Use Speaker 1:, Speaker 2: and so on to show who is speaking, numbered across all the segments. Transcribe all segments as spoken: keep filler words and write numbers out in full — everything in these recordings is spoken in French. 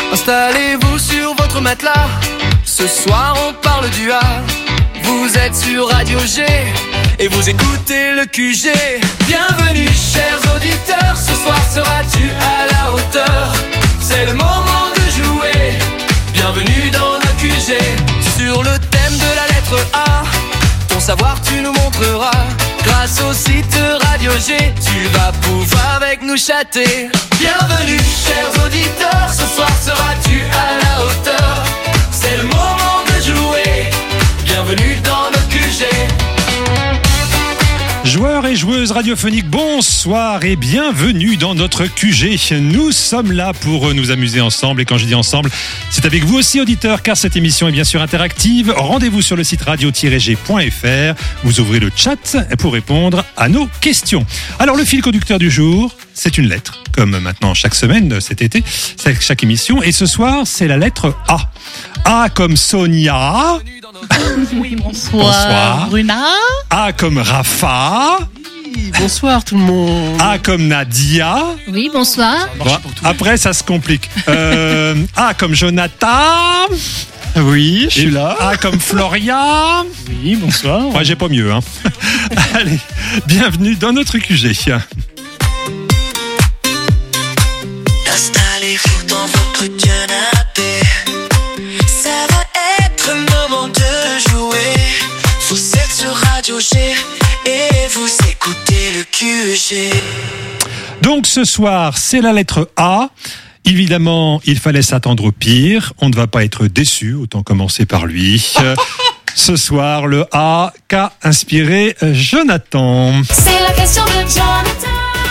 Speaker 1: Installez-vous sur votre matelas. Ce soir on parle du A. Vous êtes sur Radio G et vous écoutez le Q G. Bienvenue chers auditeurs. Ce soir seras-tu à la hauteur? C'est le moment de jouer. Bienvenue dans le Q G. Sur le thème de la lettre A, ton savoir tu nous montreras. Grâce au site Radio G, tu vas pouvoir avec nous chatter. Bienvenue chers auditeurs. Ce soir seras-tu à la hauteur? C'est le moment de jouer. Bienvenue dans le Q G.
Speaker 2: Joueurs et joueuses radiophoniques, bonsoir et bienvenue dans notre Q G. Nous sommes là pour nous amuser ensemble, et quand je dis ensemble, c'est avec vous aussi auditeurs, car cette émission est bien sûr interactive. Rendez-vous sur le site radio tiret g point f r, vous ouvrez le chat pour répondre à nos questions. Alors le fil conducteur du jour, c'est une lettre, comme maintenant chaque semaine cet été, c'est chaque émission, et ce soir c'est la lettre A. A comme Sonia.
Speaker 3: Oui, bonsoir.
Speaker 2: Bonsoir.
Speaker 3: Bruna.
Speaker 2: A comme Rafa.
Speaker 4: Oui, bonsoir tout le monde.
Speaker 2: A comme Nadia.
Speaker 5: Oui, bonsoir.
Speaker 2: Bon, après, ça se complique. Euh, A comme Jonathan.
Speaker 4: Oui, je suis là.
Speaker 2: A comme Floria.
Speaker 4: Oui, bonsoir.
Speaker 2: Moi, j'ai pas mieux. Hein. Allez, bienvenue dans notre Q G.
Speaker 1: Installez-vous dans votre canapé. Ça va être le moment de jouer. Vous êtes sur Radio G et vous écoutez le Q G.
Speaker 2: Donc ce soir, c'est la lettre A. Évidemment, il fallait s'attendre au pire. On ne va pas être déçu, autant commencer par lui. Ce soir, le A qu'a inspiré Jonathan.
Speaker 5: C'est la question de Jonathan.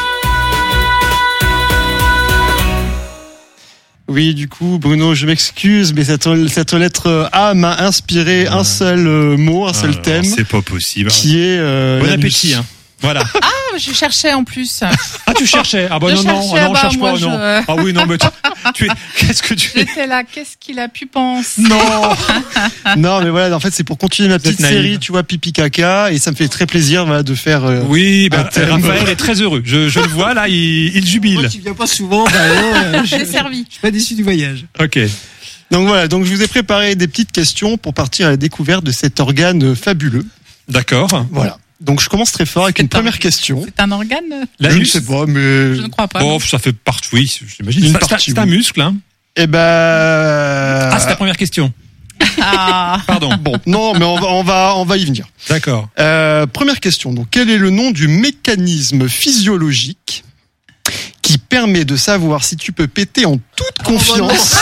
Speaker 4: Oui, du coup, Bruno, je m'excuse, mais cette, cette lettre A m'a inspiré un seul euh, mot, un seul
Speaker 2: Alors,
Speaker 4: thème.
Speaker 2: C'est pas possible.
Speaker 4: Qui est euh,
Speaker 2: Bon
Speaker 4: la
Speaker 2: appétit,
Speaker 4: nuit.
Speaker 2: hein. Voilà.
Speaker 3: Ah, je cherchais en plus.
Speaker 2: Ah, tu cherchais. Ah bah
Speaker 3: Je
Speaker 2: non, non,
Speaker 3: cherchais,
Speaker 2: non, on
Speaker 3: bah,
Speaker 2: cherche
Speaker 3: moi,
Speaker 2: pas, non.
Speaker 3: je-
Speaker 2: Ah oui, non, mais tu, tu es, qu'est-ce que tu es?
Speaker 3: J'étais là, qu'est-ce qu'il a pu penser?
Speaker 2: Non.
Speaker 4: Non, mais voilà, en fait, c'est pour continuer ma petite
Speaker 2: Vous êtes naïve.
Speaker 4: série, tu vois, pipi caca, et ça me fait très plaisir, voilà, de faire. Euh,
Speaker 2: Oui, bah,
Speaker 4: un thème.
Speaker 2: Raphaël est très heureux. Je, je le vois là, il, il jubile.
Speaker 6: Moi qui viens pas souvent, bah non, euh, je,
Speaker 3: J'ai servi.
Speaker 6: je suis pas déçu du voyage.
Speaker 2: Ok.
Speaker 4: Donc voilà, donc je vous ai préparé des petites questions pour partir à la découverte de cet organe fabuleux.
Speaker 2: D'accord.
Speaker 4: Voilà. Donc je commence très fort avec
Speaker 3: C'est
Speaker 4: une
Speaker 3: un-
Speaker 4: première question.
Speaker 3: C'est un organe?
Speaker 4: Je ne
Speaker 2: L'anus.
Speaker 4: sais pas, mais.
Speaker 3: Je ne crois pas.
Speaker 2: Bon,
Speaker 3: non.
Speaker 2: ça fait partie, oui, j'imagine.
Speaker 4: Une
Speaker 2: C'est- c'est-
Speaker 4: partie,
Speaker 2: C'est un
Speaker 4: oui.
Speaker 2: muscle, hein.
Speaker 4: Eh ben.
Speaker 2: Ah, c'est la première question.
Speaker 3: Ah.
Speaker 2: Pardon.
Speaker 4: Bon, non, mais on va, on va, on va y venir.
Speaker 2: D'accord.
Speaker 4: Euh, première question. Donc, quel est le nom du mécanisme physiologique qui permet de savoir si tu peux péter en toute confiance,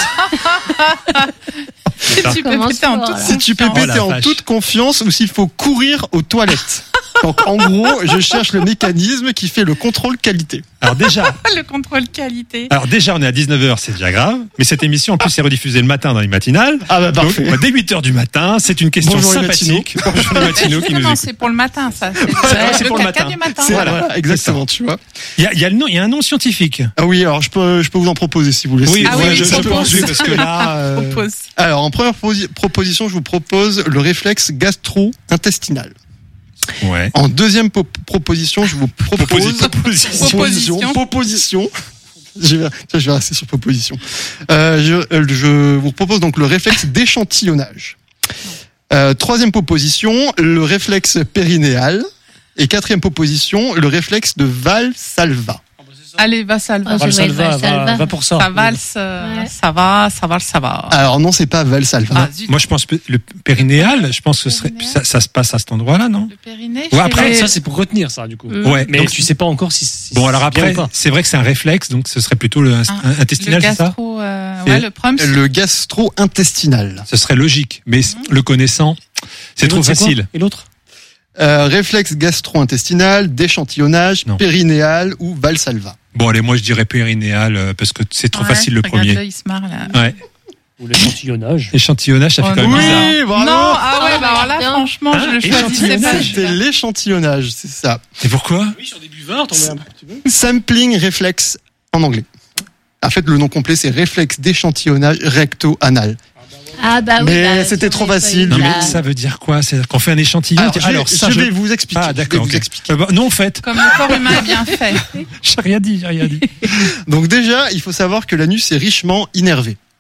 Speaker 3: Tu peux
Speaker 5: Commence
Speaker 3: péter en
Speaker 5: fort,
Speaker 3: toute
Speaker 5: là.
Speaker 4: si tu peux
Speaker 2: Oh, la
Speaker 4: péter en
Speaker 2: vache.
Speaker 4: toute confiance ou s'il faut courir aux toilettes. Donc, en gros, je cherche le mécanisme qui fait le contrôle qualité.
Speaker 2: Alors déjà,
Speaker 3: Le contrôle qualité.
Speaker 2: alors déjà, on est à dix-neuf heures, c'est déjà grave. Mais cette émission, en plus, est rediffusée le matin dans les matinales.
Speaker 4: Ah bah
Speaker 2: Donc,
Speaker 4: parfait.
Speaker 2: bah, dès huit heures du matin, c'est une question
Speaker 4: Bonjour les
Speaker 2: sympathique. Bonjour les matinaux qui nous
Speaker 3: Non,
Speaker 2: écoutent.
Speaker 3: c'est pour le matin, ça.
Speaker 2: vrai, c'est pour le
Speaker 3: caca
Speaker 2: matin.
Speaker 3: du matin.
Speaker 4: C'est
Speaker 2: Voilà.
Speaker 4: voilà, exactement, tu vois.
Speaker 2: Il y a, il y a le nom, il y a un nom scientifique.
Speaker 4: Ah oui, alors je peux, je peux vous en proposer si vous voulez.
Speaker 2: Oui,
Speaker 3: Ah
Speaker 2: ouais,
Speaker 3: oui,
Speaker 2: je,
Speaker 3: oui,
Speaker 2: je
Speaker 3: propose.
Speaker 2: pense, oui, parce que là, euh,
Speaker 3: Propose.
Speaker 4: Alors, en première posi- proposition, je vous propose le réflexe gastro-intestinal.
Speaker 2: ouais.
Speaker 4: En deuxième po- proposition, je vous propose
Speaker 2: Proposi- proposition.
Speaker 3: Proposition.
Speaker 4: Proposition. Je vais, tiens, je vais rester sur proposition. Euh, je, euh, je vous propose donc le réflexe d'échantillonnage. Euh, troisième proposition, le réflexe périnéal. Et quatrième proposition, le réflexe de Valsalva.
Speaker 3: Allez, va, ça le
Speaker 5: Ah,
Speaker 3: va.
Speaker 5: je vais le Valsalva.
Speaker 6: va pour ça.
Speaker 3: Ça valse, euh,
Speaker 5: Ouais.
Speaker 3: ça va, ça va, ça va.
Speaker 4: Alors non, c'est pas Valsalva.
Speaker 3: Ah, zut.
Speaker 2: Moi, je pense que le périnéal, je pense que ce serait, ça, ça se passe à cet endroit-là, non?
Speaker 3: Le périnée.
Speaker 2: Ouais,
Speaker 3: chez
Speaker 2: après,
Speaker 3: les-
Speaker 6: Ça, c'est pour retenir ça, du coup.
Speaker 5: Mm.
Speaker 2: Ouais.
Speaker 6: Mais
Speaker 2: donc,
Speaker 6: tu sais pas encore si. si
Speaker 2: bon, alors
Speaker 6: c'est bien
Speaker 2: après,
Speaker 6: ou pas.
Speaker 2: c'est vrai que c'est un réflexe, donc ce serait plutôt le inst-
Speaker 3: Ah,
Speaker 2: intestinal,
Speaker 3: le
Speaker 2: c'est ça?
Speaker 3: gastro, euh,
Speaker 2: C'est-
Speaker 3: ouais, le prums.
Speaker 4: Le gastro-intestinal.
Speaker 2: Ce serait logique, mais le connaissant, c'est
Speaker 6: Et
Speaker 2: trop
Speaker 6: l'autre, quoi
Speaker 2: facile.
Speaker 6: Et l'autre?
Speaker 4: Euh, réflexe gastro-intestinal, d'échantillonnage,
Speaker 2: Non.
Speaker 4: périnéal ou Valsalva.
Speaker 2: Bon, allez, moi je dirais périnéal euh, parce que c'est trop
Speaker 3: Ouais,
Speaker 2: facile le
Speaker 3: regarde-le,
Speaker 2: premier.
Speaker 3: il se marre, là.
Speaker 2: Ouais.
Speaker 6: Ou l'échantillonnage.
Speaker 2: Échantillonnage, ça fait
Speaker 3: Oh,
Speaker 2: quand même
Speaker 3: non.
Speaker 2: bizarre.
Speaker 4: bravo.
Speaker 3: Non, ah ouais, bah alors là,
Speaker 5: Bien.
Speaker 3: franchement, je le
Speaker 2: Hein,
Speaker 3: choisissais pas.
Speaker 2: échantillonnage,
Speaker 4: C'était l'échantillonnage, c'est ça.
Speaker 2: Et pourquoi?
Speaker 6: Oui, sur des buveurs, t'en mets un petit peu.
Speaker 4: Sampling réflexe en anglais. En fait, le nom complet, c'est réflexe d'échantillonnage recto-anal.
Speaker 5: Ah bah oui.
Speaker 4: Mais
Speaker 5: bah,
Speaker 4: c'était
Speaker 5: si
Speaker 4: trop
Speaker 5: on est pas
Speaker 4: facile.
Speaker 2: Non,
Speaker 5: eu
Speaker 2: mais
Speaker 5: là.
Speaker 2: ça veut dire quoi? C'est qu'on fait un échantillon?
Speaker 4: Alors, je, vais-
Speaker 2: Alors, ça,
Speaker 4: je vais vous expliquer.
Speaker 2: Ah,
Speaker 4: je vais
Speaker 2: d'accord.
Speaker 4: vous
Speaker 2: ok.
Speaker 4: expliquer.
Speaker 2: Euh, bah, non, en fait,
Speaker 3: Comme le corps humain est bien fait.
Speaker 2: j'ai rien dit, j'ai rien dit.
Speaker 4: Donc déjà, il faut savoir que l'anus est richement innervé.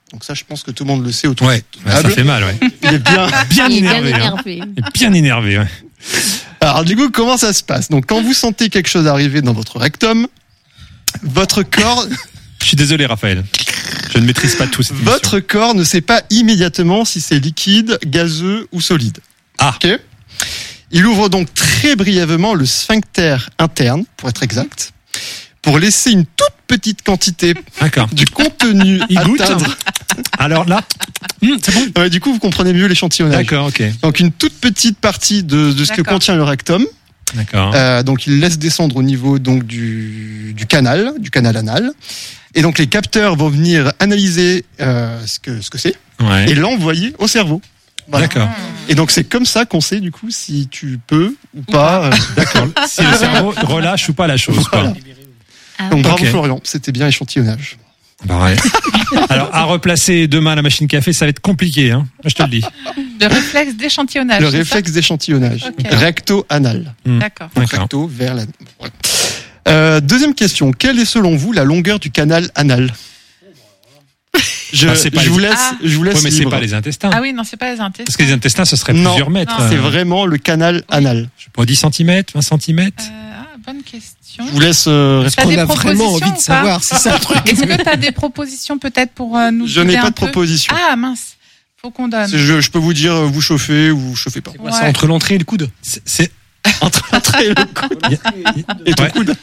Speaker 4: Donc ça, je pense que tout le monde le sait autour
Speaker 2: Ouais,
Speaker 4: de
Speaker 2: bah,
Speaker 4: la
Speaker 2: ça
Speaker 4: table.
Speaker 2: fait mal, ouais.
Speaker 4: Il est bien.
Speaker 2: Bien
Speaker 5: Il est bien
Speaker 2: énervé. hein.
Speaker 5: énervé.
Speaker 2: Il est bien énervé, ouais.
Speaker 4: Alors du coup, comment ça se passe? Donc quand vous sentez quelque chose arriver dans votre rectum, votre corps,
Speaker 2: Je suis désolé, Raphaël. Je ne maîtrise pas tout cette émission.
Speaker 4: votre corps ne sait pas immédiatement si c'est liquide, gazeux ou solide.
Speaker 2: Ah.
Speaker 4: Ok. Il ouvre donc très brièvement le sphincter interne, pour être exact, pour laisser une toute petite quantité
Speaker 2: D'accord.
Speaker 4: du contenu
Speaker 2: Il goûte.
Speaker 4: atteindre.
Speaker 2: Alors là, hum, c'est bon.
Speaker 4: Ouais, du coup, vous comprenez mieux l'échantillonnage.
Speaker 2: D'accord, ok.
Speaker 4: Donc une toute petite partie de, de ce que
Speaker 3: D'accord.
Speaker 4: contient le rectum.
Speaker 2: D'accord.
Speaker 4: Euh, donc il laisse descendre au niveau donc du, du canal, du canal anal. Et donc les capteurs vont venir analyser euh, ce que ce que c'est
Speaker 2: Ouais.
Speaker 4: et l'envoyer au cerveau. Voilà.
Speaker 2: D'accord.
Speaker 4: Et donc c'est comme ça qu'on sait du coup si tu peux ou pas. euh,
Speaker 2: D'accord. Si le cerveau relâche ou pas la chose, quoi.
Speaker 4: Voilà.
Speaker 5: Ah
Speaker 4: Donc
Speaker 5: oui.
Speaker 4: bravo
Speaker 2: Ok.
Speaker 4: Florian, c'était bien échantillonnage.
Speaker 2: Bah ouais. Alors, à replacer demain à la machine café, ça va être compliqué, hein. Je te le dis.
Speaker 3: Le réflexe d'échantillonnage.
Speaker 4: Le
Speaker 3: c'est ça
Speaker 4: réflexe d'échantillonnage,
Speaker 3: Ok.
Speaker 4: recto-anal.
Speaker 3: D'accord.
Speaker 4: Donc
Speaker 2: D'accord.
Speaker 4: recto vers la. Voilà. Euh, deuxième question, quelle est selon vous la longueur du canal anal? Je,
Speaker 2: Ah, c'est pas
Speaker 4: je
Speaker 2: les-
Speaker 4: vous laisse,
Speaker 3: Ah.
Speaker 4: je vous laisse
Speaker 2: Ouais, mais c'est
Speaker 4: libre.
Speaker 2: pas les intestins.
Speaker 3: Ah oui, non, c'est pas les intestins.
Speaker 2: Parce que les intestins, ce serait
Speaker 4: Non.
Speaker 2: plusieurs mètres.
Speaker 3: Non.
Speaker 4: C'est
Speaker 2: Euh,
Speaker 4: vraiment le canal anal.
Speaker 2: Je sais pas, dix centimètres, vingt centimètres.
Speaker 3: Euh, ah, bonne question.
Speaker 4: Je vous laisse euh,
Speaker 3: T'as
Speaker 4: répondre.
Speaker 3: des
Speaker 7: On a vraiment
Speaker 3: propositions
Speaker 7: envie de
Speaker 3: ou pas
Speaker 7: savoir, c'est ça le truc.
Speaker 3: Est-ce que tu as des propositions peut-être pour euh, nous
Speaker 4: Je n'ai
Speaker 3: guider
Speaker 4: pas
Speaker 3: un
Speaker 4: de
Speaker 3: peu
Speaker 4: proposition.
Speaker 3: Ah mince, faut qu'on donne.
Speaker 4: C'est- Je, je peux vous dire, euh, vous chauffez ou vous chauffez pas.
Speaker 6: C'est quoi,
Speaker 3: Ouais.
Speaker 6: c'est entre l'entrée et le coude?
Speaker 2: C'est- C'est.
Speaker 4: Entre l'entrée et le coude. Et ton
Speaker 2: Ouais.
Speaker 4: coude.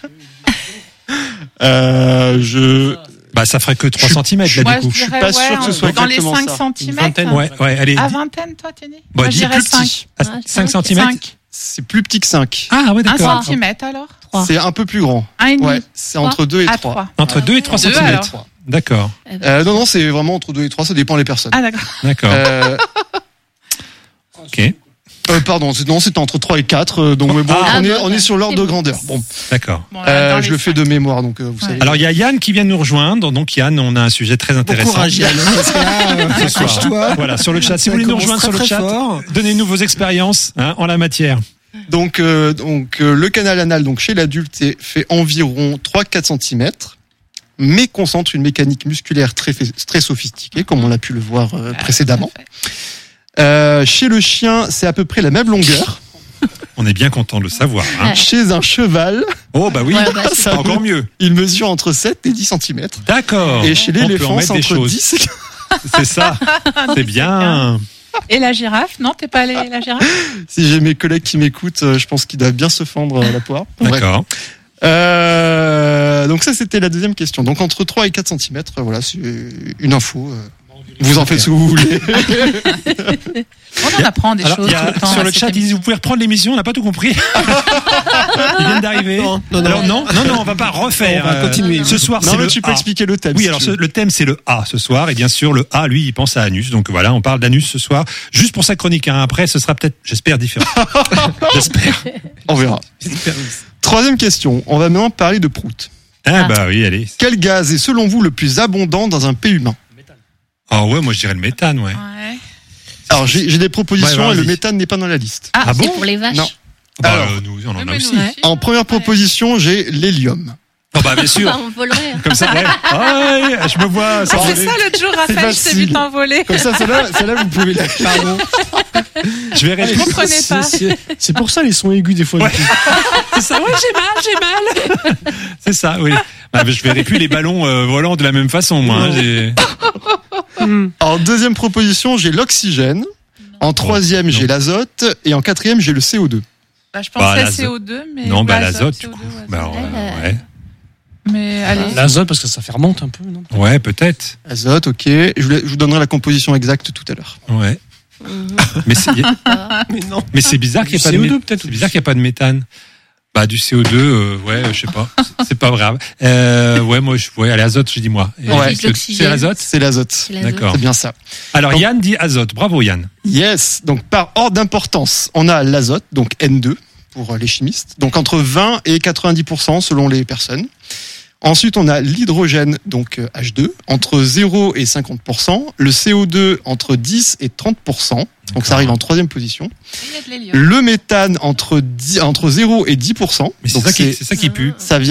Speaker 4: Euh, je.
Speaker 2: Bah, ça ferait que trois
Speaker 4: Je-
Speaker 2: centimètres, là,
Speaker 3: Moi,
Speaker 2: du coup.
Speaker 3: je dirais,
Speaker 4: pas
Speaker 3: ouais,
Speaker 4: sûr que ce
Speaker 3: en-
Speaker 4: soit
Speaker 3: dans les
Speaker 4: exactement
Speaker 3: cinq
Speaker 4: ça.
Speaker 3: centimètres.
Speaker 6: vingtaine,
Speaker 2: Ouais, ouais, allez.
Speaker 3: À vingtaine, toi, Tini
Speaker 2: Bon,
Speaker 3: Moi, je
Speaker 2: dis
Speaker 3: dirais
Speaker 2: plus
Speaker 3: cinq.
Speaker 2: petit. À
Speaker 5: Ah,
Speaker 2: cinq
Speaker 5: cinq.
Speaker 2: centimètres.
Speaker 3: cinq.
Speaker 4: C'est plus petit que cinq.
Speaker 2: Ah, ouais,
Speaker 3: Un
Speaker 2: d'accord.
Speaker 3: centimètre alors
Speaker 5: Trois.
Speaker 4: C'est un peu plus grand.
Speaker 3: Un et demi
Speaker 4: Ouais, c'est entre deux et
Speaker 3: à
Speaker 4: trois.
Speaker 3: trois.
Speaker 2: Entre deux et trois
Speaker 3: Deux,
Speaker 2: centimètres.
Speaker 3: alors.
Speaker 2: D'accord.
Speaker 5: Eh ben,
Speaker 4: Euh, non, non, c'est vraiment entre deux et trois, ça dépend les personnes.
Speaker 3: Ah d'accord.
Speaker 2: D'accord.
Speaker 4: Euh,
Speaker 2: Ok.
Speaker 4: euh, pardon, c'est- non, c'était entre trois et quatre, euh, donc mais bon,
Speaker 2: Ah,
Speaker 4: on, est,
Speaker 5: bon,
Speaker 4: on est sur l'ordre de grandeur. Bon,
Speaker 2: D'accord.
Speaker 3: Bon,
Speaker 4: euh,
Speaker 3: dans
Speaker 4: je
Speaker 3: les
Speaker 4: le fais
Speaker 3: cinq.
Speaker 4: de mémoire, donc euh, vous
Speaker 3: Ouais.
Speaker 4: savez.
Speaker 2: Alors, il y a Yann qui vient de nous rejoindre. Donc, Yann, on a un sujet très
Speaker 7: Bon
Speaker 2: intéressant.
Speaker 7: courage, Yann. Parce que là, euh,
Speaker 2: Ce soir.
Speaker 7: accroche-toi.
Speaker 2: Voilà, sur le chat. Si
Speaker 7: Ça
Speaker 2: vous voulez nous
Speaker 7: commence
Speaker 2: rejoindre sur
Speaker 7: très,
Speaker 2: le
Speaker 7: très
Speaker 2: chat,
Speaker 7: fort.
Speaker 2: donnez-nous vos expériences hein, en la matière.
Speaker 4: Donc, euh, donc euh, le canal anal, donc chez l'adulte, c'est- fait environ trois à quatre centimètres, mais concentre une mécanique musculaire très, très sophistiquée, comme on l'a pu le voir euh,
Speaker 3: Ah,
Speaker 4: précédemment.
Speaker 3: tout à fait.
Speaker 4: Euh, chez le chien, c'est à peu près la même longueur.
Speaker 2: On est bien content de le savoir. Hein.
Speaker 5: Ouais.
Speaker 4: Chez un cheval,
Speaker 2: Oh, bah oui.
Speaker 5: Ouais, bah,
Speaker 4: ça
Speaker 2: Encore mieux.
Speaker 4: il mesure entre sept et dix centimètres.
Speaker 2: D'accord.
Speaker 4: Et chez
Speaker 2: On peut en
Speaker 4: l'éléphant,
Speaker 2: mettre
Speaker 4: c'est
Speaker 2: des
Speaker 4: entre
Speaker 2: choses.
Speaker 4: dix et
Speaker 2: C'est ça. C'est bien.
Speaker 3: Et la girafe Non, t'es pas allé la girafe
Speaker 4: Si j'ai mes collègues qui m'écoutent, euh, je pense qu'ils doivent bien se fendre euh, la poire. Bref.
Speaker 2: D'accord.
Speaker 4: Euh, donc ça, c'était la deuxième question. Donc entre trois et quatre centimètres, euh, voilà, c'est une info. euh, Vous en faites ce que vous voulez.
Speaker 3: On en apprend des
Speaker 2: Alors,
Speaker 3: choses
Speaker 2: il y a-
Speaker 3: tout le temps.
Speaker 2: sur
Speaker 3: à
Speaker 2: le
Speaker 3: cette
Speaker 2: chat, ils disent,
Speaker 3: émission.
Speaker 2: vous pouvez reprendre l'émission, on n'a pas tout compris. Ils viennent d'arriver.
Speaker 7: Non, non, non.
Speaker 2: Alors, non, non, non, on va pas refaire.
Speaker 7: On va
Speaker 2: Euh,
Speaker 7: continuer.
Speaker 2: Ce soir,
Speaker 4: Non,
Speaker 2: c'est
Speaker 4: mais
Speaker 2: le
Speaker 4: tu peux
Speaker 2: A.
Speaker 4: expliquer le thème.
Speaker 2: Oui,
Speaker 4: si
Speaker 2: alors
Speaker 4: tu
Speaker 2: ce-
Speaker 4: veux.
Speaker 2: le thème c'est le A ce soir et bien sûr le A lui il pense à anus donc voilà on parle d'anus ce soir juste pour sa chronique hein. Après ce sera peut-être j'espère différent. J'espère.
Speaker 4: On verra. Troisième question. On va maintenant parler de prout.
Speaker 2: Ah bah oui allez.
Speaker 4: Quel gaz est selon vous le plus abondant dans un P humain?
Speaker 2: Ah ouais moi je dirais le méthane ouais.
Speaker 3: Ouais.
Speaker 4: Alors j'ai j'ai des propositions
Speaker 2: Ouais,
Speaker 4: et le
Speaker 2: vas-y.
Speaker 4: méthane n'est pas dans la liste.
Speaker 3: Ah,
Speaker 2: Ah bon
Speaker 5: c'est pour les vaches.
Speaker 4: Non.
Speaker 2: Bah,
Speaker 4: Alors,
Speaker 2: euh, nous on en
Speaker 3: Oui,
Speaker 2: a
Speaker 3: mais
Speaker 2: aussi.
Speaker 3: nous
Speaker 2: Ah
Speaker 3: aussi.
Speaker 4: En première
Speaker 3: Ouais.
Speaker 4: proposition, j'ai l'hélium.
Speaker 2: bah bien sûr.
Speaker 5: Enfin, on volerait.
Speaker 2: Comme ça ouais. Ah, ouais, je me vois
Speaker 3: Ah,
Speaker 2: s'envoler.
Speaker 3: c'est ça l'autre jour, Raphaël, je t'ai
Speaker 4: facile.
Speaker 3: vu t'envoler.
Speaker 4: Comme ça, celle-là, celle-là, vous pouvez la. Pardon.
Speaker 2: Je vais répondre.
Speaker 3: comprenez
Speaker 6: C'est-
Speaker 3: pas.
Speaker 6: c'est- C'est pour ça les sons aigus des fois.
Speaker 2: Ouais.
Speaker 6: du coup.
Speaker 2: C'est ça ouais j'ai mal j'ai mal. C'est ça oui. Bah, je verrai plus les ballons euh, volants de la même façon moi. hein, j'ai-
Speaker 4: En deuxième proposition, j'ai l'oxygène. En troisième,
Speaker 2: non.
Speaker 4: j'ai l'azote. Et en quatrième, j'ai le C O deux.
Speaker 3: Bah, je
Speaker 2: Bah,
Speaker 3: pensais
Speaker 2: l'azote.
Speaker 3: C O deux, mais.
Speaker 2: Non
Speaker 3: ou
Speaker 2: bah
Speaker 3: azote,
Speaker 2: l'azote du
Speaker 3: C O deux,
Speaker 2: coup.
Speaker 3: ou azote.
Speaker 2: Bah
Speaker 5: Euh,
Speaker 2: ouais.
Speaker 3: Mais allez.
Speaker 6: L'azote parce que ça fermente un peu, non?
Speaker 2: Ouais peut-être.
Speaker 4: Azote, ok. Je vous, la- je vous donnerai la composition exacte tout à l'heure.
Speaker 2: Ouais.
Speaker 5: Mhm.
Speaker 2: Mais c'est
Speaker 7: Mais non.
Speaker 2: mais c'est bizarre qu'il n'y ait
Speaker 6: Du
Speaker 2: pas de
Speaker 6: C O deux,
Speaker 2: mé-
Speaker 6: peut-être.
Speaker 2: C'est bizarre qu'il n'y a pas de méthane. Bah du C O deux, euh, ouais, je sais pas, C'est- c'est pas grave. Euh, ouais, moi, je, ouais, allez, azote, je dis moi. Et
Speaker 4: Ouais.
Speaker 2: je dis que
Speaker 5: L'oxygène.
Speaker 2: c'est l'azote.
Speaker 4: C'est l'azote.
Speaker 5: C'est l'azote.
Speaker 2: D'accord.
Speaker 4: C'est bien ça.
Speaker 2: Alors
Speaker 4: Donc-
Speaker 2: Yann dit azote. Bravo Yann.
Speaker 4: Yes. Donc, par ordre d'importance, on a l'azote, donc N deux pour les chimistes. Donc, entre vingt et quatre-vingt-dix pour cent selon les personnes. Ensuite, on a l'hydrogène, donc euh, H deux, entre zéro et cinquante pour cent. Le C O deux, entre dix et trente pour cent. Donc, ça arrive en troisième position.
Speaker 3: Et il y a de l'hélium.
Speaker 4: Le méthane, entre, dix, entre zéro et dix pour cent.
Speaker 2: Mais c'est
Speaker 4: Donc,
Speaker 2: ça qui,
Speaker 4: c'est-
Speaker 2: c'est ça qui pue.
Speaker 4: ça vient,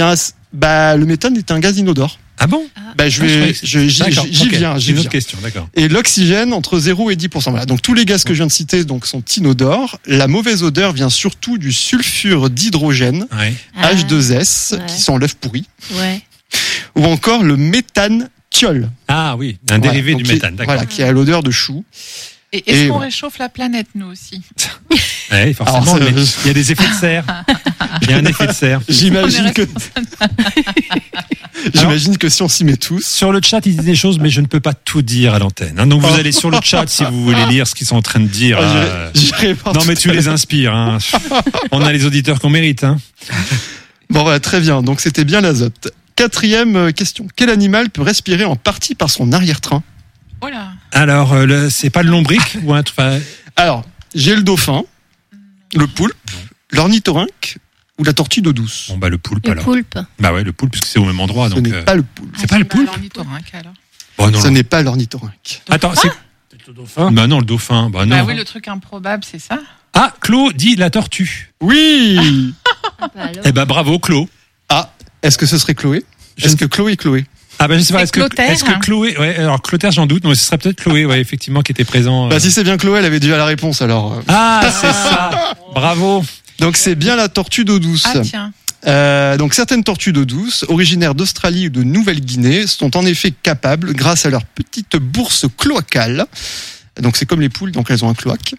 Speaker 4: Bah, le méthane est un gaz inodore.
Speaker 2: Ah bon?
Speaker 4: Bah, je
Speaker 2: Ah, je
Speaker 4: vais,
Speaker 2: croyais que
Speaker 4: je- j'y
Speaker 2: D'accord,
Speaker 4: j'y
Speaker 2: ok.
Speaker 4: viens, j'y
Speaker 2: Une autre
Speaker 4: viens.
Speaker 2: question, d'accord.
Speaker 4: Et l'oxygène entre zéro et dix pour cent. Voilà. Donc tous les gaz que je viens de citer donc sont inodores. La mauvaise odeur vient surtout du sulfure d'hydrogène,
Speaker 2: Ouais.
Speaker 5: Ah,
Speaker 4: H deux S,
Speaker 5: ouais.
Speaker 4: qui sont l'œuf pourri,
Speaker 5: Ouais.
Speaker 4: ou encore le méthane thiol.
Speaker 2: Ah oui, un
Speaker 4: Voilà.
Speaker 2: dérivé
Speaker 4: Donc,
Speaker 2: du
Speaker 4: qui-
Speaker 2: méthane, d'accord.
Speaker 4: Voilà, qui a l'odeur de chou.
Speaker 3: Et est-ce
Speaker 4: Et
Speaker 3: qu'on
Speaker 4: voilà.
Speaker 3: réchauffe la planète, nous aussi?
Speaker 2: Ouais, forcément,
Speaker 4: Alors, ça-
Speaker 2: mais il y a des effets de serre. Il y a un effet de serre.
Speaker 4: J'imagine
Speaker 3: On est
Speaker 4: que, j'imagine que si on s'y met tous.
Speaker 2: Sur le chat, ils disent des choses, mais je ne peux pas tout dire à l'antenne. hein. Donc vous
Speaker 4: Oh.
Speaker 2: allez sur le chat si vous voulez lire ce qu'ils sont en train de dire.
Speaker 4: Ah, j'irai-
Speaker 2: euh.
Speaker 4: j'irai voir
Speaker 2: Non,
Speaker 4: tout
Speaker 2: mais
Speaker 4: à
Speaker 2: tu
Speaker 4: l'heure.
Speaker 2: les inspires. hein. On a les auditeurs qu'on mérite. Hein.
Speaker 4: Bon, voilà, très bien. Donc c'était bien l'azote. Quatrième euh, question. Quel animal peut respirer en partie par son arrière-train?
Speaker 3: Voilà.
Speaker 2: Alors, euh, le- c'est pas le lombric ou un truc. enfin,
Speaker 4: Alors, j'ai le dauphin, le poulpe, l'ornithorynque ou la tortue d'eau douce.
Speaker 2: Bon, bah, le poulpe
Speaker 5: Le
Speaker 2: alors.
Speaker 5: poulpe.
Speaker 2: Bah ouais, le poulpe, puisque c'est au même endroit.
Speaker 4: Ce
Speaker 2: Donc,
Speaker 4: n'est
Speaker 2: euh,
Speaker 4: pas le poulpe.
Speaker 2: C'est pas le poulpe?
Speaker 3: L'ornithorynque, alors.
Speaker 2: Oh, non.
Speaker 4: Ce n'est pas l'ornithorynque.
Speaker 2: Attends, c'est.
Speaker 6: Peut-être le dauphin.
Speaker 2: Bah non, le dauphin. Bah non.
Speaker 3: Bah oui, le truc improbable, c'est ça.
Speaker 2: Ah, Claude dit la tortue.
Speaker 4: Oui.
Speaker 5: Ah, bah alors.
Speaker 2: Eh ben bravo, Claude.
Speaker 4: Ah, est-ce que ce serait Chloé?
Speaker 2: Je
Speaker 4: Est-ce
Speaker 2: ne-
Speaker 4: que Chloé est Chloé?
Speaker 2: Ah ben je sais pas,
Speaker 3: C'est
Speaker 2: est-ce que,
Speaker 3: Clotaire,
Speaker 2: est-ce que
Speaker 3: hein.
Speaker 2: Chloé, ouais, alors Clotaire j'en doute, mais ce serait peut-être Chloé, ouais, effectivement, qui était présent. euh.
Speaker 4: Bah si c'est bien Chloé, elle avait déjà la réponse alors. euh.
Speaker 2: Ah, c'est ça. Bravo.
Speaker 4: Donc c'est bien la tortue d'eau douce.
Speaker 3: Ah, tiens.
Speaker 4: Euh, donc certaines tortues d'eau douce, originaires d'Australie ou de Nouvelle-Guinée, sont en effet capables, grâce à leur petite bourse cloacale, donc c'est comme les poules, donc elles ont un cloaque.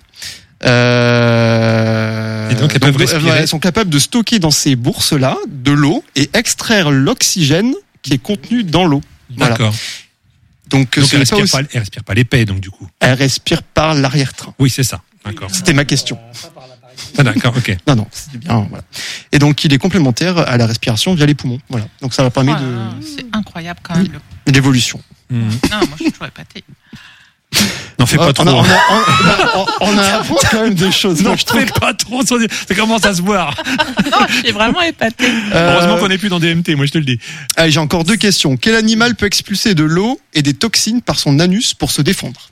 Speaker 4: Euh,
Speaker 2: Et donc, elles peuvent
Speaker 4: euh,
Speaker 2: respirer.
Speaker 4: voilà, elles sont capables de stocker dans ces bourses-là de l'eau et extraire l'oxygène qui est contenu dans l'eau. Voilà.
Speaker 2: D'accord.
Speaker 4: Donc,
Speaker 2: Donc
Speaker 4: ce
Speaker 2: elle
Speaker 4: n'est pas
Speaker 2: respire,
Speaker 4: aussi-
Speaker 2: pas, elle respire pas l'épais, donc du coup.
Speaker 4: elle respire par l'arrière-train.
Speaker 2: Oui, c'est ça. D'accord.
Speaker 4: C'était ma question.
Speaker 2: Ah, d'accord, ok.
Speaker 4: Non, non, c'est bien. Voilà. Et donc, il est complémentaire à la respiration via les poumons. Voilà. Donc, ça va permettre
Speaker 3: Oh là
Speaker 4: de
Speaker 3: là, c'est incroyable quand même. le-
Speaker 4: l'évolution.
Speaker 2: Hmm.
Speaker 3: Non, moi je suis toujours épatée.
Speaker 2: N'en fais
Speaker 4: Oh,
Speaker 2: pas trop.
Speaker 4: On a, on a, on a, on a appris quand même des choses.
Speaker 2: N'en
Speaker 4: Moi, je trouve.
Speaker 2: fais pas trop. Ça ça commence à se voir.
Speaker 3: Non, je suis vraiment épatée.
Speaker 4: Euh,
Speaker 2: Heureusement qu'on n'est plus dans D M T, moi je te le dis.
Speaker 4: Allez, j'ai encore deux questions. Quel animal peut expulser de l'eau et des toxines par son anus pour se défendre?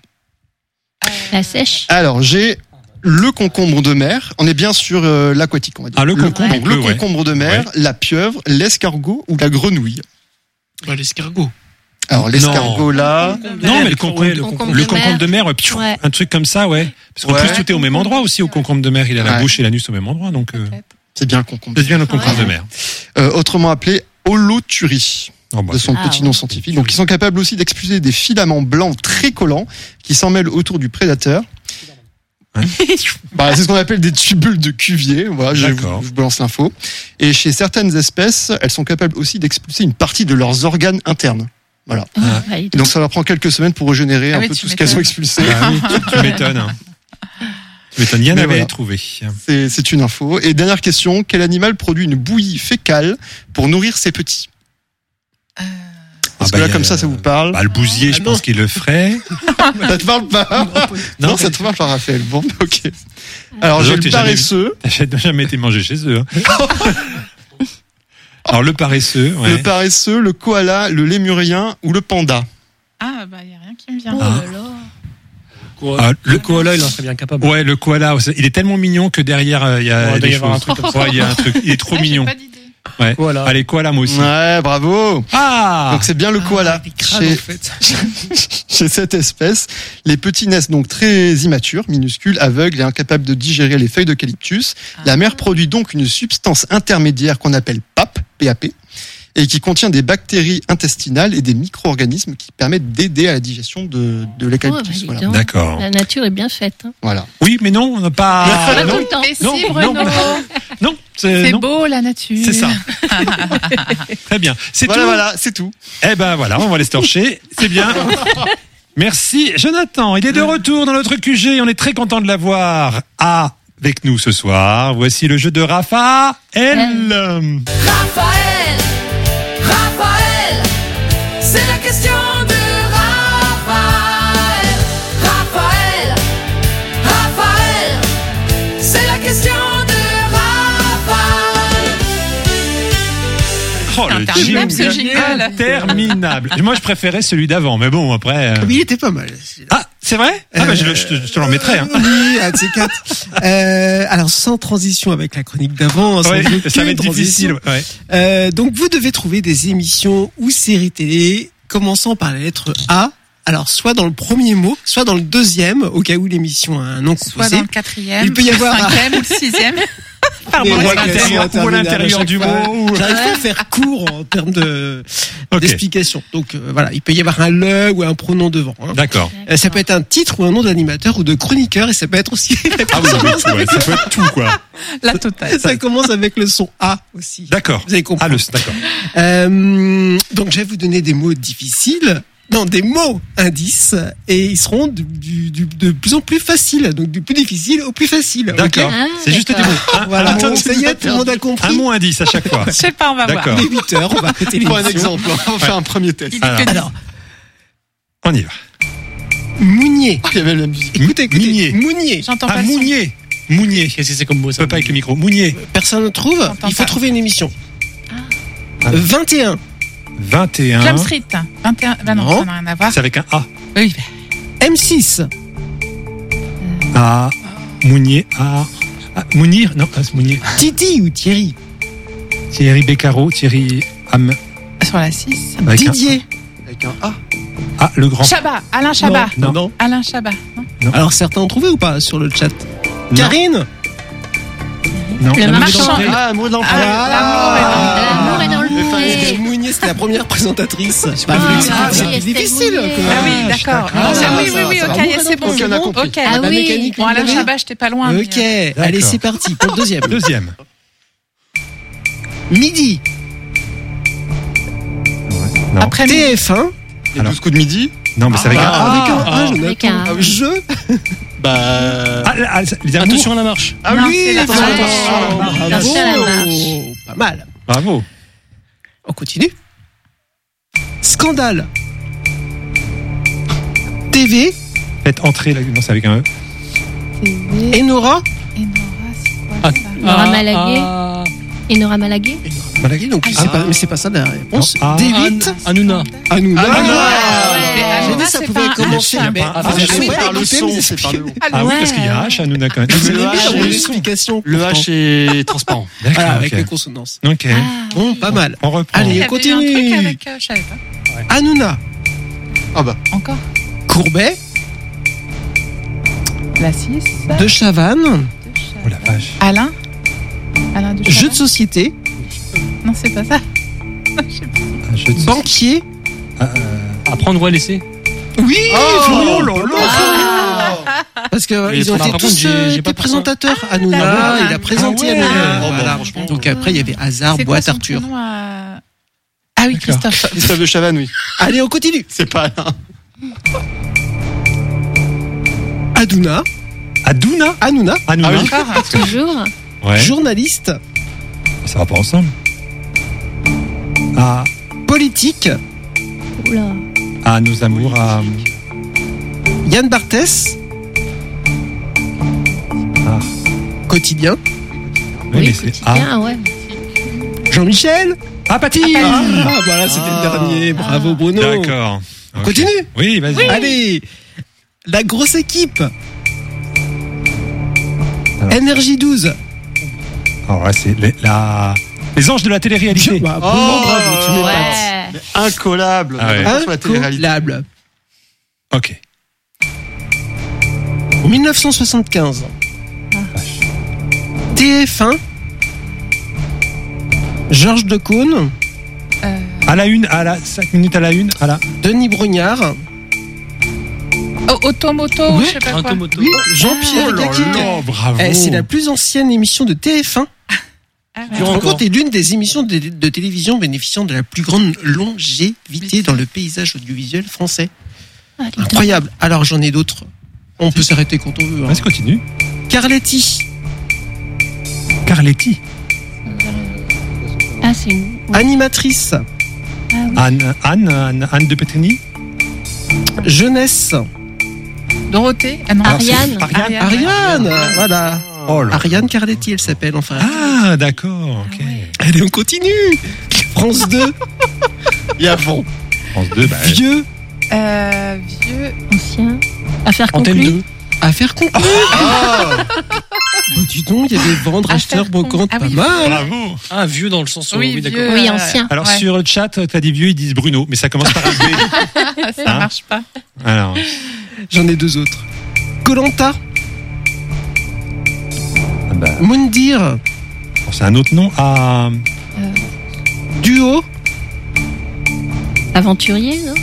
Speaker 5: La sèche.
Speaker 4: Alors, j'ai le concombre de mer. On est bien sur euh, l'aquatique, on va dire.
Speaker 2: Ah, le concombre,
Speaker 4: donc, le
Speaker 2: ouais.
Speaker 4: concombre de mer, la pieuvre, l'escargot ou la grenouille.
Speaker 6: Bah, l'escargot.
Speaker 4: Alors, l'escargot là.
Speaker 2: Non, mais le concombre,
Speaker 6: Ouais,
Speaker 2: le
Speaker 6: le
Speaker 2: concombre,
Speaker 5: concombre
Speaker 2: le
Speaker 5: de
Speaker 2: concombre
Speaker 5: mer.
Speaker 2: de mer, ouais, pfiou,
Speaker 5: Ouais.
Speaker 2: un truc comme ça, ouais. Parce qu'en
Speaker 4: Ouais.
Speaker 2: plus, tout est au même endroit aussi au concombre de mer. Il a la
Speaker 4: Ouais.
Speaker 2: bouche et l'anus au même endroit, donc euh,
Speaker 3: Peut-être.
Speaker 4: C'est bien le concombre.
Speaker 2: c'est bien le concombre
Speaker 5: Ouais.
Speaker 2: de mer.
Speaker 4: Euh, autrement appelé holothurie,
Speaker 2: Oh, bah,
Speaker 4: de son
Speaker 5: Ah,
Speaker 4: petit
Speaker 5: ouais.
Speaker 4: nom scientifique. Donc, ils sont capables aussi d'expulser des filaments blancs très collants qui s'en mêlent autour du prédateur.
Speaker 2: Ouais.
Speaker 4: Bah, c'est ce qu'on appelle des tubules de Cuvier. Voilà, je
Speaker 2: D'accord.
Speaker 4: vous, je vous balance l'info. Et chez certaines espèces, elles sont capables aussi d'expulser une partie de leurs organes internes. Voilà.
Speaker 5: Ah,
Speaker 2: Ah.
Speaker 5: bah, dis
Speaker 4: Et
Speaker 5: donc.
Speaker 4: donc, ça leur prend quelques semaines pour régénérer
Speaker 3: Ah
Speaker 4: un
Speaker 3: oui,
Speaker 4: peu
Speaker 3: tu
Speaker 4: tout ce qu'elles
Speaker 3: m'étonnes.
Speaker 4: ont expulsé.
Speaker 2: Ah oui, tu, tu m'étonnes. hein. Tu m'étonnes. Yann
Speaker 4: Mais
Speaker 2: avait
Speaker 4: voilà.
Speaker 2: trouvé.
Speaker 4: C'est, c'est une info. Et dernière question, quel animal produit une bouillie fécale pour nourrir ses petits?
Speaker 3: Euh,
Speaker 4: Est-ce
Speaker 2: Ah, bah,
Speaker 4: que là,
Speaker 2: y a-
Speaker 4: comme ça, ça vous parle?
Speaker 2: Bah, le bousier, je
Speaker 6: Ah,
Speaker 2: pense
Speaker 6: non.
Speaker 2: qu'il le ferait.
Speaker 4: Ça te parle pas? Non, ça te parle pas, Raphaël. Bon, ok. Alors,
Speaker 2: Les
Speaker 4: j'ai
Speaker 2: autres,
Speaker 4: le
Speaker 2: j'ai jamais
Speaker 4: paresseux.
Speaker 2: J'ai jamais été mangé chez eux. hein. Alors, le paresseux, ouais.
Speaker 4: Le paresseux, le koala, le lémurien ou le panda.
Speaker 3: Ah, bah, il n'y a rien qui me vient.
Speaker 5: Oh
Speaker 2: Ah.
Speaker 5: là là.
Speaker 2: Ah,
Speaker 6: Le
Speaker 2: le,
Speaker 6: koala, il en serait bien capable.
Speaker 2: ouais, le koala, il est tellement mignon que derrière, euh, il y a
Speaker 6: Ouais, il doit
Speaker 2: des
Speaker 6: y avoir
Speaker 2: choses.
Speaker 6: un truc comme ça.
Speaker 2: Ouais, il y a un truc. Il est trop
Speaker 3: Ah, j'ai
Speaker 2: mignon.
Speaker 3: pas d'idée.
Speaker 2: Ouais.
Speaker 6: Koala.
Speaker 2: Allez, koala, moi aussi.
Speaker 4: Ouais, bravo.
Speaker 2: Ah!
Speaker 4: Donc c'est bien le koala.
Speaker 6: Des crânes,
Speaker 4: Chez,
Speaker 6: en fait.
Speaker 4: chez cette espèce, les petits naissent donc très immatures, minuscules, aveugles et incapables de digérer les feuilles d'eucalyptus. La mère produit donc une substance intermédiaire qu'on appelle P A P, P A P, et qui contient des bactéries intestinales et des micro-organismes qui permettent d'aider à la digestion de, de l'eucalyptus.
Speaker 5: Oh, bah,
Speaker 4: voilà.
Speaker 5: dis donc.
Speaker 2: D'accord.
Speaker 5: La nature est bien faite. Hein.
Speaker 4: Voilà.
Speaker 2: Oui, mais non, on n'a pas.
Speaker 5: Pas tout
Speaker 2: non,
Speaker 5: le temps.
Speaker 3: Mais
Speaker 2: non,
Speaker 3: si,
Speaker 2: non,
Speaker 3: Bruno.
Speaker 2: non, c'est,
Speaker 3: C'est
Speaker 2: non.
Speaker 3: beau, la nature.
Speaker 2: C'est ça. Très bien. C'est
Speaker 4: Voilà,
Speaker 2: tout.
Speaker 4: voilà, c'est tout.
Speaker 2: Eh ben voilà, on va les torcher. C'est bien. Merci, Jonathan. Il est de retour dans notre Q G. On est très content de l'avoir avec nous ce soir. Voici le jeu de Raphaël.
Speaker 1: Raphaël, Raphaël, c'est la question de Raphaël. Raphaël, Raphaël, c'est la question de Raphaël.
Speaker 2: Oh, le
Speaker 3: Interminable,
Speaker 2: jingle
Speaker 3: ce jingle.
Speaker 2: interminable. Moi, je préférais celui d'avant, mais bon, après. euh,
Speaker 7: Mais il était pas mal.
Speaker 2: Ah, C'est vrai? Ah bah je, le- je te, je te l'en mettrai. Hein.
Speaker 7: Oui, un de ces quatre. Euh, alors, sans transition avec la chronique d'avant, sans
Speaker 2: Ouais,
Speaker 7: aucune
Speaker 2: ça va être
Speaker 7: transition.
Speaker 2: difficile. Ouais.
Speaker 7: Euh, donc, vous devez trouver des émissions ou séries télé commençant par la lettre A. Alors, soit dans le premier mot, soit dans le deuxième, au cas où l'émission a un nom
Speaker 3: Soit
Speaker 7: composé.
Speaker 3: dans le quatrième,
Speaker 7: Il peut y avoir
Speaker 3: le cinquième ou le sixième. Pardon.
Speaker 7: Des
Speaker 2: Ou à
Speaker 7: règles
Speaker 2: l'intérieur,
Speaker 7: sont
Speaker 2: ou à
Speaker 7: interminables
Speaker 2: l'intérieur
Speaker 7: à chaque
Speaker 2: du
Speaker 7: fois.
Speaker 2: mot. ou-
Speaker 7: J'arrive pas à faire court en termes de
Speaker 2: Ok.
Speaker 7: d'explication. Donc euh, voilà, il peut y avoir un le ou un pronom devant. Hein.
Speaker 2: D'accord.
Speaker 7: Euh, ça peut être un titre ou un nom d'animateur ou de chroniqueur et ça peut être aussi.
Speaker 2: Ah oui, mais tout, ouais, ça peut être tout, quoi.
Speaker 3: La totale.
Speaker 7: ça commence avec le son A aussi.
Speaker 2: D'accord.
Speaker 7: Vous avez compris.
Speaker 2: Ah, le, d'accord.
Speaker 7: Euh, donc je vais vous donner des mots difficiles. Non, des mots indices et ils seront du, du, du- de plus en plus faciles. Donc du plus difficile au plus facile. ok
Speaker 2: D'accord.
Speaker 5: Ah,
Speaker 2: C'est juste des
Speaker 5: d'accord.
Speaker 2: mots. Un,
Speaker 7: Voilà.
Speaker 2: un mot-
Speaker 7: ça y est, tout le monde a
Speaker 2: un
Speaker 7: compris.
Speaker 2: mot indice à chaque fois.
Speaker 3: Je sais pas, on va voir.
Speaker 2: D'accord.
Speaker 7: Il est huit heures, on va arrêter
Speaker 4: Pour un
Speaker 7: l'émission.
Speaker 4: exemple, on va faire un premier test.
Speaker 3: Il dit
Speaker 2: Alors.
Speaker 3: que
Speaker 7: Alors,
Speaker 2: On y va.
Speaker 7: Mounier.
Speaker 4: Il y avait la musique.
Speaker 7: Écoutez, écoutez.
Speaker 2: Minier.
Speaker 7: Mounier.
Speaker 3: j'entends
Speaker 2: Ah,
Speaker 3: pas le son.
Speaker 2: Mounier. Mounier.
Speaker 6: Qu'est-ce que c'est comme mot
Speaker 2: Je
Speaker 6: ça?
Speaker 2: peux pas avec le micro. Mounier.
Speaker 7: Personne ne trouve.
Speaker 3: J'entends
Speaker 7: Il faut
Speaker 3: pas.
Speaker 7: trouver une émission.
Speaker 2: Ah.
Speaker 7: vingt et un.
Speaker 2: vingt et un.
Speaker 3: Clam Street. vingt et un. Bah non,
Speaker 7: Non.
Speaker 3: ça n'a rien à voir.
Speaker 2: C'est avec un A.
Speaker 3: Oui.
Speaker 7: M six.
Speaker 2: A. Mounier. A. Ah, Mounir. Non, ah, c'est Mounier.
Speaker 7: Titi ou Thierry.
Speaker 2: Thierry Beccaro. Thierry Am.
Speaker 3: Sur la six.
Speaker 2: Avec un-
Speaker 7: Didier.
Speaker 4: Avec un A.
Speaker 2: Ah, le grand.
Speaker 3: Chabat. Alain Chabat.
Speaker 2: Non.
Speaker 7: non.
Speaker 3: Alain Chabat. Non.
Speaker 7: Alors certains ont trouvé ou pas sur le chat?
Speaker 2: Non.
Speaker 7: Karine.
Speaker 2: Non.
Speaker 5: Le
Speaker 2: L'amour
Speaker 3: marchand.
Speaker 2: d'entrée.
Speaker 4: Ah, mot de l'emploi.
Speaker 3: Ah,
Speaker 5: L'amour est dans le
Speaker 7: Parce que
Speaker 5: nez.
Speaker 7: Mounier, c'était la première présentatrice. C'est pas
Speaker 5: Ah,
Speaker 7: voulu que
Speaker 5: ah,
Speaker 7: c'était
Speaker 5: oui, c'était
Speaker 7: difficile.
Speaker 5: Mounier.
Speaker 7: quoi.
Speaker 3: Ah oui,
Speaker 2: Ah,
Speaker 3: d'accord.
Speaker 2: d'accord.
Speaker 3: Ah, oui,
Speaker 7: ça
Speaker 3: oui,
Speaker 7: va,
Speaker 3: oui,
Speaker 7: ça va.
Speaker 3: ok, c'est bon.
Speaker 4: Ok, on a compris.
Speaker 3: Ok.
Speaker 5: Ah
Speaker 7: La
Speaker 5: oui.
Speaker 7: mécanique,
Speaker 3: Bon, Alain
Speaker 7: vous l'avez
Speaker 3: Chabat, j'étais pas loin. mais,
Speaker 7: Ok,
Speaker 3: euh,
Speaker 7: allez, c'est parti pour le deuxième.
Speaker 2: Deuxième.
Speaker 7: Midi.
Speaker 2: Non.
Speaker 3: Après,
Speaker 7: T F un.
Speaker 4: Il y a
Speaker 2: Alors.
Speaker 4: douze coups de midi.
Speaker 2: Non, mais c'est avec un A.
Speaker 7: Avec un A,
Speaker 5: Avec un
Speaker 7: Jonathan.
Speaker 5: A.
Speaker 7: Je.
Speaker 4: Bah.
Speaker 2: Ah, ah, les amours.
Speaker 6: Attention à la marche.
Speaker 7: Ah
Speaker 3: Non,
Speaker 7: oui,
Speaker 3: c'est la
Speaker 7: attention,
Speaker 3: marche.
Speaker 7: attention.
Speaker 5: Attention à la
Speaker 7: Bravo.
Speaker 5: marche.
Speaker 7: Pas mal.
Speaker 2: Bravo.
Speaker 7: On continue. Scandale. T V.
Speaker 2: Faites entrer la. Non, c'est avec un E.
Speaker 3: Et
Speaker 7: Enora.
Speaker 3: Nora, c'est quoi
Speaker 6: Ah.
Speaker 3: ça
Speaker 5: Nora
Speaker 6: Ah,
Speaker 5: Malaguet.
Speaker 6: ah,
Speaker 5: Et Nora Malaguet.
Speaker 7: Malaguet, donc
Speaker 2: Ah.
Speaker 7: c'est pas, mais c'est pas ça la réponse.
Speaker 2: Non. Ah.
Speaker 7: D huit.
Speaker 6: An- Hanouna.
Speaker 7: Hanouna.
Speaker 4: Hanouna.
Speaker 3: Mais
Speaker 7: J'ai
Speaker 3: Hanouna,
Speaker 7: dit ça
Speaker 3: c'est
Speaker 7: pouvait
Speaker 3: pas un
Speaker 7: commencer.
Speaker 3: H.
Speaker 7: mais-
Speaker 2: Ah,
Speaker 7: Ah,
Speaker 2: c'est
Speaker 7: j'ai
Speaker 2: par
Speaker 7: pas
Speaker 4: par le
Speaker 7: écouté,
Speaker 4: son,
Speaker 7: mais
Speaker 4: c'est par le haut.
Speaker 2: Ah oui,
Speaker 5: Ouais.
Speaker 2: parce qu'il y a H, Hanouna quand même.
Speaker 7: Vous
Speaker 4: Le
Speaker 7: avez
Speaker 4: H
Speaker 7: mis dans
Speaker 4: est-
Speaker 7: l'explication.
Speaker 4: Le H est transparent.
Speaker 2: D'accord,
Speaker 7: Voilà,
Speaker 2: ok.
Speaker 7: avec les consonances.
Speaker 2: Ok.
Speaker 3: Ah.
Speaker 7: Bon, pas mal.
Speaker 2: On reprend.
Speaker 7: Allez.
Speaker 3: Il y avait eu un
Speaker 7: continue.
Speaker 3: truc avec, euh, je savais pas.
Speaker 7: Hanouna.
Speaker 4: Ah bah.
Speaker 3: Encore.
Speaker 7: Courbet.
Speaker 3: La six.
Speaker 7: De Chavannes.
Speaker 2: Oh la vache.
Speaker 3: Alain. Alain de
Speaker 7: Jeu
Speaker 3: Chabat.
Speaker 7: de société.
Speaker 3: Non, c'est pas ça.
Speaker 2: Un jeu de
Speaker 7: Banquier.
Speaker 2: Ah, euh,
Speaker 6: Apprendre ou à laisser.
Speaker 7: Oui,
Speaker 4: Oh,
Speaker 7: Florian. Parce que euh,
Speaker 6: Mais
Speaker 7: ils ont
Speaker 6: par
Speaker 7: été
Speaker 6: contre,
Speaker 7: tous
Speaker 6: j'ai-
Speaker 7: euh,
Speaker 6: j'ai
Speaker 7: été
Speaker 6: pas pensé.
Speaker 7: présentateurs. Hanouna,
Speaker 3: d'accord.
Speaker 7: il a présenté
Speaker 2: Ah ouais.
Speaker 7: Hanouna.
Speaker 4: Oh, bon,
Speaker 7: Voilà.
Speaker 4: franchement.
Speaker 7: Donc après, il y avait Hazard,
Speaker 3: C'est quoi
Speaker 7: Boîte
Speaker 3: son
Speaker 7: Arthur.
Speaker 3: prénom à- Ah oui,
Speaker 2: D'accord.
Speaker 3: Christophe.
Speaker 4: Christophe de Chavannes, oui.
Speaker 7: Allez, on continue.
Speaker 4: C'est pas là.
Speaker 7: Hanouna.
Speaker 2: Hanouna.
Speaker 7: Hanouna.
Speaker 2: Hanouna.
Speaker 4: Ah oui.
Speaker 3: Encore.
Speaker 5: Toujours.
Speaker 2: Ouais.
Speaker 7: Journaliste.
Speaker 2: Ça va pas ensemble. Ah,
Speaker 7: Politique.
Speaker 5: Oula.
Speaker 2: à nos amours, à.
Speaker 7: Yann Barthès.
Speaker 2: Ah.
Speaker 7: Quotidien.
Speaker 2: Oui,
Speaker 5: Oui,
Speaker 2: mais c'est. Ah,
Speaker 5: quotidien, ouais.
Speaker 7: Jean-Michel.
Speaker 2: ah Paty.
Speaker 7: Ah, voilà, c'était le dernier. Bravo, Bruno.
Speaker 2: D'accord.
Speaker 7: On
Speaker 2: Ok.
Speaker 7: continue.
Speaker 2: Oui, vas-y.
Speaker 7: Allez. La grosse équipe.
Speaker 2: Alors.
Speaker 7: Énergie douze.
Speaker 2: Alors là, c'est les, la... les anges de la télé-réalité.
Speaker 7: Bah,
Speaker 4: Oh,
Speaker 7: Bruno, bravo, tu m'épates.
Speaker 5: Ouais.
Speaker 4: Incollable.
Speaker 2: Ah ouais.
Speaker 4: Vraiment sur la télé-réalité.
Speaker 7: Incollable.
Speaker 2: Ok.
Speaker 7: mille neuf cent soixante-quinze. T F un. Georges Decaune.
Speaker 3: Euh,
Speaker 2: À la une, à la cinq minutes à la une, à la.
Speaker 7: Denis Brognard.
Speaker 3: oh, Automoto,
Speaker 7: Oui,
Speaker 3: je sais pas quoi.
Speaker 6: Automoto.
Speaker 7: Oui, Jean-Pierre Gaquic.
Speaker 2: bravo.
Speaker 7: Eh, c'est la plus ancienne émission de T F un.
Speaker 3: Ah, ouais.
Speaker 7: Tu te rends compte, est l'une des émissions de, de télévision bénéficiant de la plus grande longévité dans le paysage audiovisuel français.
Speaker 5: Ah, dis donc.
Speaker 7: Incroyable. Alors j'en ai d'autres. On peut s'arrêter quand on veut. Hein.
Speaker 2: Vas-y, continue.
Speaker 7: Carletti,
Speaker 2: Carletti.
Speaker 5: Ah, c'est une.
Speaker 7: animatrice,
Speaker 5: Ah, oui.
Speaker 2: Anne, Anne, Anne, Anne de Pétrini.
Speaker 7: jeunesse,
Speaker 3: Dorothée. Ah non.
Speaker 2: Alors, c'est
Speaker 5: Ariane.
Speaker 2: Ariane.
Speaker 7: Ariane, voilà.
Speaker 2: Oh là.
Speaker 7: Ariane Carletti, elle s'appelle enfin.
Speaker 2: Ah, d'accord. Ok.
Speaker 7: Allez, on continue. France deux,
Speaker 4: Et à fond.
Speaker 2: France deux, bah,
Speaker 7: vieux,
Speaker 3: Euh, vieux.
Speaker 5: Ancien. Affaire
Speaker 6: Antenne
Speaker 5: conclue.
Speaker 6: deux.
Speaker 7: Affaire conclue.
Speaker 4: Ah,
Speaker 7: Oh, dis donc, il y avait vente, racheteur,
Speaker 3: Affaire con-
Speaker 7: brocante,
Speaker 3: Ah
Speaker 7: pas
Speaker 3: oui.
Speaker 7: mal.
Speaker 2: Bravo.
Speaker 6: Ah, vieux dans le sens où.
Speaker 3: Oui,
Speaker 6: Oui, d'accord.
Speaker 3: vieux.
Speaker 5: Oui,
Speaker 3: Euh,
Speaker 5: ancien.
Speaker 2: Alors
Speaker 3: ouais.
Speaker 2: sur le chat, t'as dit vieux, ils disent Bruno, mais ça commence par un B.
Speaker 3: Ça
Speaker 2: Hein
Speaker 3: marche pas.
Speaker 2: Alors,
Speaker 7: J'en ai deux autres. Koh-Lanta,
Speaker 2: ah bah,
Speaker 7: Moundir,
Speaker 2: bon, c'est un autre nom. Ah,
Speaker 7: Duo,
Speaker 5: Aventurier, non?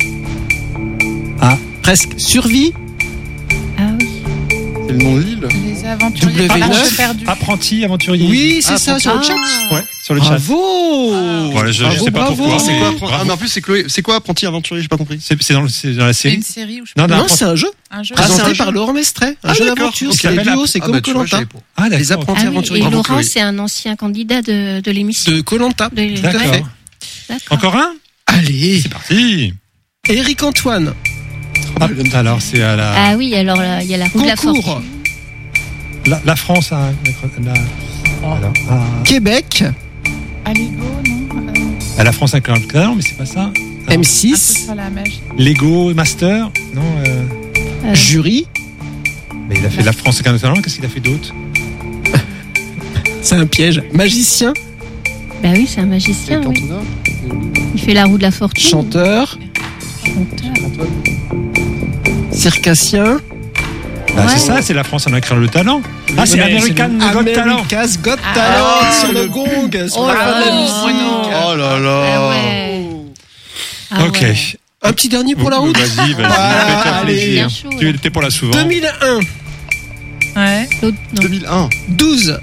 Speaker 7: presque Survie,
Speaker 5: Ah oui.
Speaker 4: c'est le nom de l'île.
Speaker 3: Les aventuriers par
Speaker 7: W neuf.
Speaker 3: l'arche perdue.
Speaker 2: apprenti, aventurier.
Speaker 7: oui, c'est
Speaker 4: Ah,
Speaker 7: ça, sur le
Speaker 5: Ah.
Speaker 7: chat.
Speaker 2: Ouais, sur le chat.
Speaker 7: Bravo.
Speaker 2: Voilà, je- je
Speaker 7: Bravo,
Speaker 2: sais pas
Speaker 7: bravo.
Speaker 2: pourquoi,
Speaker 4: C'est
Speaker 2: mais-
Speaker 4: quoi appren-
Speaker 2: bravo.
Speaker 4: Ah, mais en plus, c'est Chloé. C'est quoi apprenti aventurier? J'ai pas compris.
Speaker 2: C'est c'est dans, le- c'est dans la
Speaker 3: C'est
Speaker 2: série.
Speaker 3: une série où je
Speaker 2: Non,
Speaker 7: Non,
Speaker 2: non,
Speaker 7: c'est un jeu
Speaker 3: un jeu.
Speaker 7: Ah, présenté
Speaker 4: c'est un
Speaker 7: par
Speaker 4: jeu.
Speaker 7: Laurent Mestré. Un
Speaker 4: Ah,
Speaker 7: jeu
Speaker 4: d'accord.
Speaker 7: d'aventure.
Speaker 2: Ok,
Speaker 7: C'est les
Speaker 2: appelle
Speaker 7: duos,
Speaker 2: la-
Speaker 7: c'est
Speaker 4: Ah,
Speaker 7: comme
Speaker 4: bah, tu vois, je
Speaker 7: Koh-Lanta.
Speaker 4: savais pas.
Speaker 2: Ah, d'accord.
Speaker 7: Les apprentis
Speaker 5: Ah oui,
Speaker 7: aventuriers.
Speaker 5: et
Speaker 4: Bravo,
Speaker 5: Laurent,
Speaker 4: Chloé.
Speaker 5: c'est un ancien candidat de, de l'émission.
Speaker 7: De Koh-Lanta.
Speaker 5: De-
Speaker 7: Tout à fait.
Speaker 2: D'accord.
Speaker 5: D'accord.
Speaker 2: Encore un?
Speaker 7: Allez.
Speaker 2: C'est parti.
Speaker 7: Eric Antoine,
Speaker 2: Ah, alors, c'est à la,
Speaker 5: Ah oui, alors là, il y a la roue de la
Speaker 7: Concours,
Speaker 5: fortune.
Speaker 2: la, la France. À, la, alors, à,
Speaker 7: Québec,
Speaker 3: Alego, non Euh,
Speaker 2: à la France avec le talent, mais c'est pas ça. Ah.
Speaker 7: M
Speaker 3: Un peu
Speaker 7: six,
Speaker 3: sur la magie.
Speaker 2: Lego Master. Non. Euh,
Speaker 5: Euh,
Speaker 7: Jury.
Speaker 2: mais il a fait la France avec un talent. Qu'est-ce qu'il a fait d'autre?
Speaker 7: C'est un piège. Magicien,
Speaker 5: Bah oui, c'est un magicien.
Speaker 4: C'est
Speaker 5: Oui.
Speaker 4: Cantona.
Speaker 5: Il fait la roue de la fortune.
Speaker 7: chanteur,
Speaker 5: Chanteur.
Speaker 7: circassien,
Speaker 2: Bah,
Speaker 5: Ouais.
Speaker 2: c'est ça, c'est la France en créant le talent. Ah, c'est
Speaker 7: Ouais,
Speaker 2: l'American
Speaker 7: c'est
Speaker 2: Got
Speaker 7: le
Speaker 2: Talent.
Speaker 7: America's Got
Speaker 3: Ah,
Speaker 7: Talent sur
Speaker 4: le-
Speaker 7: le gong, sur
Speaker 5: Oh
Speaker 7: la
Speaker 5: là
Speaker 7: fin de la
Speaker 5: là.
Speaker 7: musique.
Speaker 4: Oh là
Speaker 5: Ah
Speaker 4: là.
Speaker 5: ouais. Ah
Speaker 2: Ok.
Speaker 5: ouais.
Speaker 7: Un petit dernier pour la route.
Speaker 2: Vas-y, vas-y.
Speaker 7: Voilà,
Speaker 2: fais-toi
Speaker 7: allez.
Speaker 2: plaisir.
Speaker 5: Bien chaud,
Speaker 2: Tu
Speaker 5: là.
Speaker 2: étais pour la souvent.
Speaker 7: deux mille un,
Speaker 3: Ouais.
Speaker 5: L'autre, non.
Speaker 4: deux mille un.
Speaker 7: douze.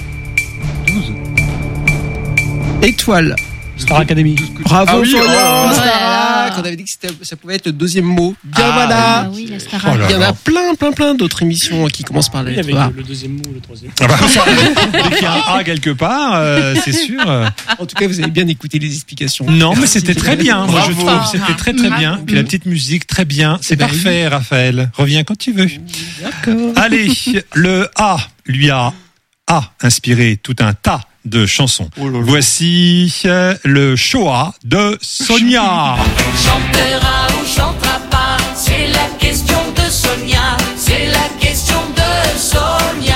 Speaker 7: Étoile.
Speaker 6: Star Academy.
Speaker 7: Bravo,
Speaker 4: Ah oui,
Speaker 7: Florian.
Speaker 4: oh.
Speaker 7: Starac. On avait dit que c'était- ça pouvait être le deuxième mot. Bien
Speaker 2: Ah,
Speaker 7: voilà.
Speaker 5: Ah oui, la star.
Speaker 2: Oh là
Speaker 7: Il y en
Speaker 2: là.
Speaker 7: a plein, plein, plein d'autres émissions qui commencent par la
Speaker 6: Il y
Speaker 7: lettre
Speaker 6: avait
Speaker 7: A.
Speaker 6: le, le deuxième mot, le troisième.
Speaker 2: Ah bah, dès qu'il y a un A quelque part, euh, c'est sûr.
Speaker 7: En tout cas, vous avez bien écouté les explications.
Speaker 2: Non, mais c'était très bien. Moi, je
Speaker 4: Bravo.
Speaker 2: trouve que c'était très très bien. Puis la petite musique, très bien. C'est
Speaker 7: Bah
Speaker 2: parfait, Raphaël. Reviens quand tu veux.
Speaker 7: D'accord.
Speaker 2: Allez, le A lui a, a inspiré tout un tas de chansons.
Speaker 4: Oh là là.
Speaker 2: Voici euh, le Shoah de Sonia.
Speaker 8: Chantera ou chantera pas, c'est la question de Sonia, c'est la question de Sonia.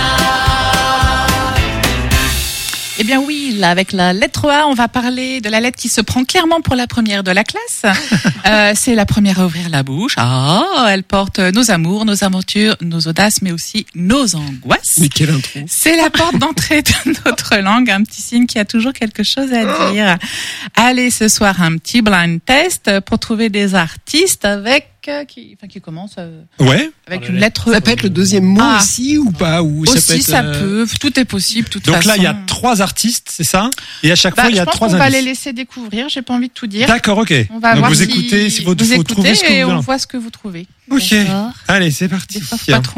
Speaker 3: Eh bien oui, là, avec la lettre A, on va parler de la lettre qui se prend clairement pour la première de la classe. Euh, c'est la première à ouvrir la bouche. Ah, elle porte nos amours, nos aventures, nos audaces, mais aussi nos angoisses.
Speaker 7: Mais quelle intro.
Speaker 3: C'est la porte d'entrée de notre langue, un petit signe qui a toujours quelque chose à dire. Allez, ce soir, un petit blind test pour trouver des artistes avec euh, qui, enfin, qui commencent euh,
Speaker 2: Ouais.
Speaker 3: avec
Speaker 6: Oh,
Speaker 3: une
Speaker 6: la
Speaker 3: lettre.
Speaker 7: Ça peut être le deuxième mot
Speaker 3: Ah.
Speaker 7: aussi ou pas ou
Speaker 3: Aussi,
Speaker 7: ça peut. être,
Speaker 3: ça
Speaker 7: euh,
Speaker 3: peut. Tout est possible. De toute
Speaker 2: Donc
Speaker 3: façon.
Speaker 2: là, il y a trois artistes, c'est ça? Et à chaque
Speaker 3: Bah,
Speaker 2: fois, il y
Speaker 3: je
Speaker 2: a
Speaker 3: pense
Speaker 2: trois
Speaker 3: qu'on va
Speaker 2: indices.
Speaker 3: les laisser découvrir. J'ai pas envie de tout dire.
Speaker 2: D'accord, ok.
Speaker 3: On va
Speaker 2: Donc
Speaker 3: voir
Speaker 2: vous
Speaker 3: si
Speaker 2: écoutez, si vous,
Speaker 3: vous
Speaker 2: faut
Speaker 3: écoutez
Speaker 2: trouver ce que
Speaker 3: et
Speaker 2: vous
Speaker 3: on
Speaker 2: voulez.
Speaker 3: voit ce que vous trouvez.
Speaker 2: Ok.
Speaker 5: D'accord.
Speaker 2: Allez, c'est parti.
Speaker 3: Des fois, faut pas trop.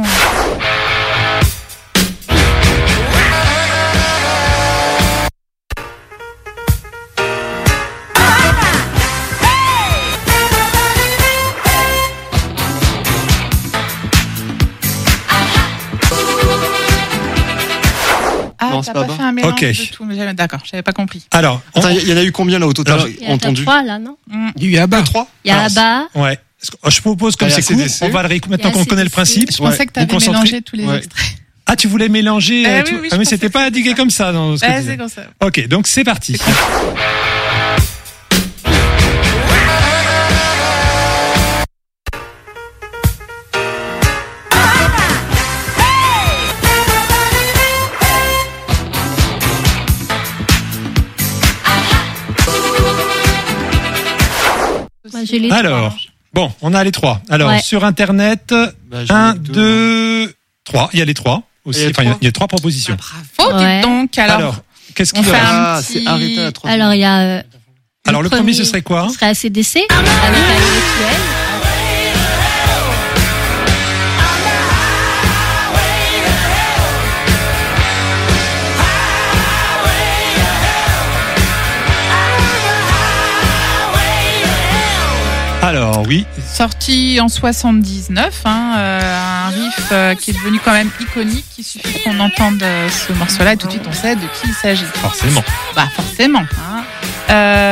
Speaker 3: Ah,
Speaker 4: Non,
Speaker 3: t'as
Speaker 4: c'est
Speaker 3: pas,
Speaker 4: pas
Speaker 3: fait un mélange
Speaker 2: Ok.
Speaker 3: de tout. mais j'avais- D'accord, j'avais pas compris.
Speaker 2: Alors, on-
Speaker 4: Attends, il y en a eu combien là au total
Speaker 2: Alors,
Speaker 5: Il y en a
Speaker 4: entendu?
Speaker 5: trois là, non?
Speaker 3: Hmm.
Speaker 7: Il y a eu Abba.
Speaker 4: Trois.
Speaker 5: Il y a
Speaker 2: Alors,
Speaker 5: Abba.
Speaker 2: ouais. Est-ce que- Je propose comme
Speaker 4: Il y a
Speaker 2: c'est court,
Speaker 4: A C D C.
Speaker 2: on va le réécouter maintenant
Speaker 5: Il y a
Speaker 2: qu'on connaît le
Speaker 5: A C D C.
Speaker 2: principe.
Speaker 3: Je pensais que
Speaker 2: Vous
Speaker 3: t'avais
Speaker 2: concentrez.
Speaker 3: mélangé tous les
Speaker 4: Ouais.
Speaker 3: extraits.
Speaker 2: Ah, tu voulais mélanger
Speaker 3: Eh
Speaker 2: euh,
Speaker 3: oui,
Speaker 2: tout-
Speaker 3: oui, je
Speaker 2: Ah, mais
Speaker 3: pensais
Speaker 2: c'était
Speaker 3: que
Speaker 2: pas
Speaker 3: c'était
Speaker 2: indiqué
Speaker 3: ça.
Speaker 2: comme ça dans ce que
Speaker 3: Ouais,
Speaker 2: tu disais.
Speaker 3: c'est comme ça.
Speaker 2: Ok, donc c'est parti.
Speaker 5: Moi, j'ai les
Speaker 2: Alors, bon, on a les trois. Alors,
Speaker 5: Ouais.
Speaker 2: sur Internet,
Speaker 4: Bah, j'en ai
Speaker 2: un,
Speaker 4: deux.
Speaker 2: deux, trois. Il y a les trois aussi.
Speaker 4: Il y a
Speaker 2: Enfin, il y a-
Speaker 4: trois
Speaker 2: il y a trois propositions.
Speaker 3: Bravo,
Speaker 5: Ouais.
Speaker 3: dites donc. Alors,
Speaker 2: Alors, qu'est-ce
Speaker 3: on
Speaker 2: qu'il y
Speaker 3: fait
Speaker 2: a
Speaker 3: un
Speaker 4: Ah,
Speaker 3: petit-
Speaker 4: c'est arrêté à la troisième.
Speaker 5: Alors, il y a. euh,
Speaker 2: Alors, le premier, ce serait quoi?
Speaker 5: Ce serait A C D C, avec un rituel.
Speaker 2: Alors, oui.
Speaker 3: sorti en soixante-dix-neuf, hein, euh, un riff euh, qui est devenu quand même iconique. Il suffit qu'on entende euh, ce morceau-là et tout de suite on sait de qui il s'agit.
Speaker 2: Forcément.
Speaker 3: Bah forcément. Hein.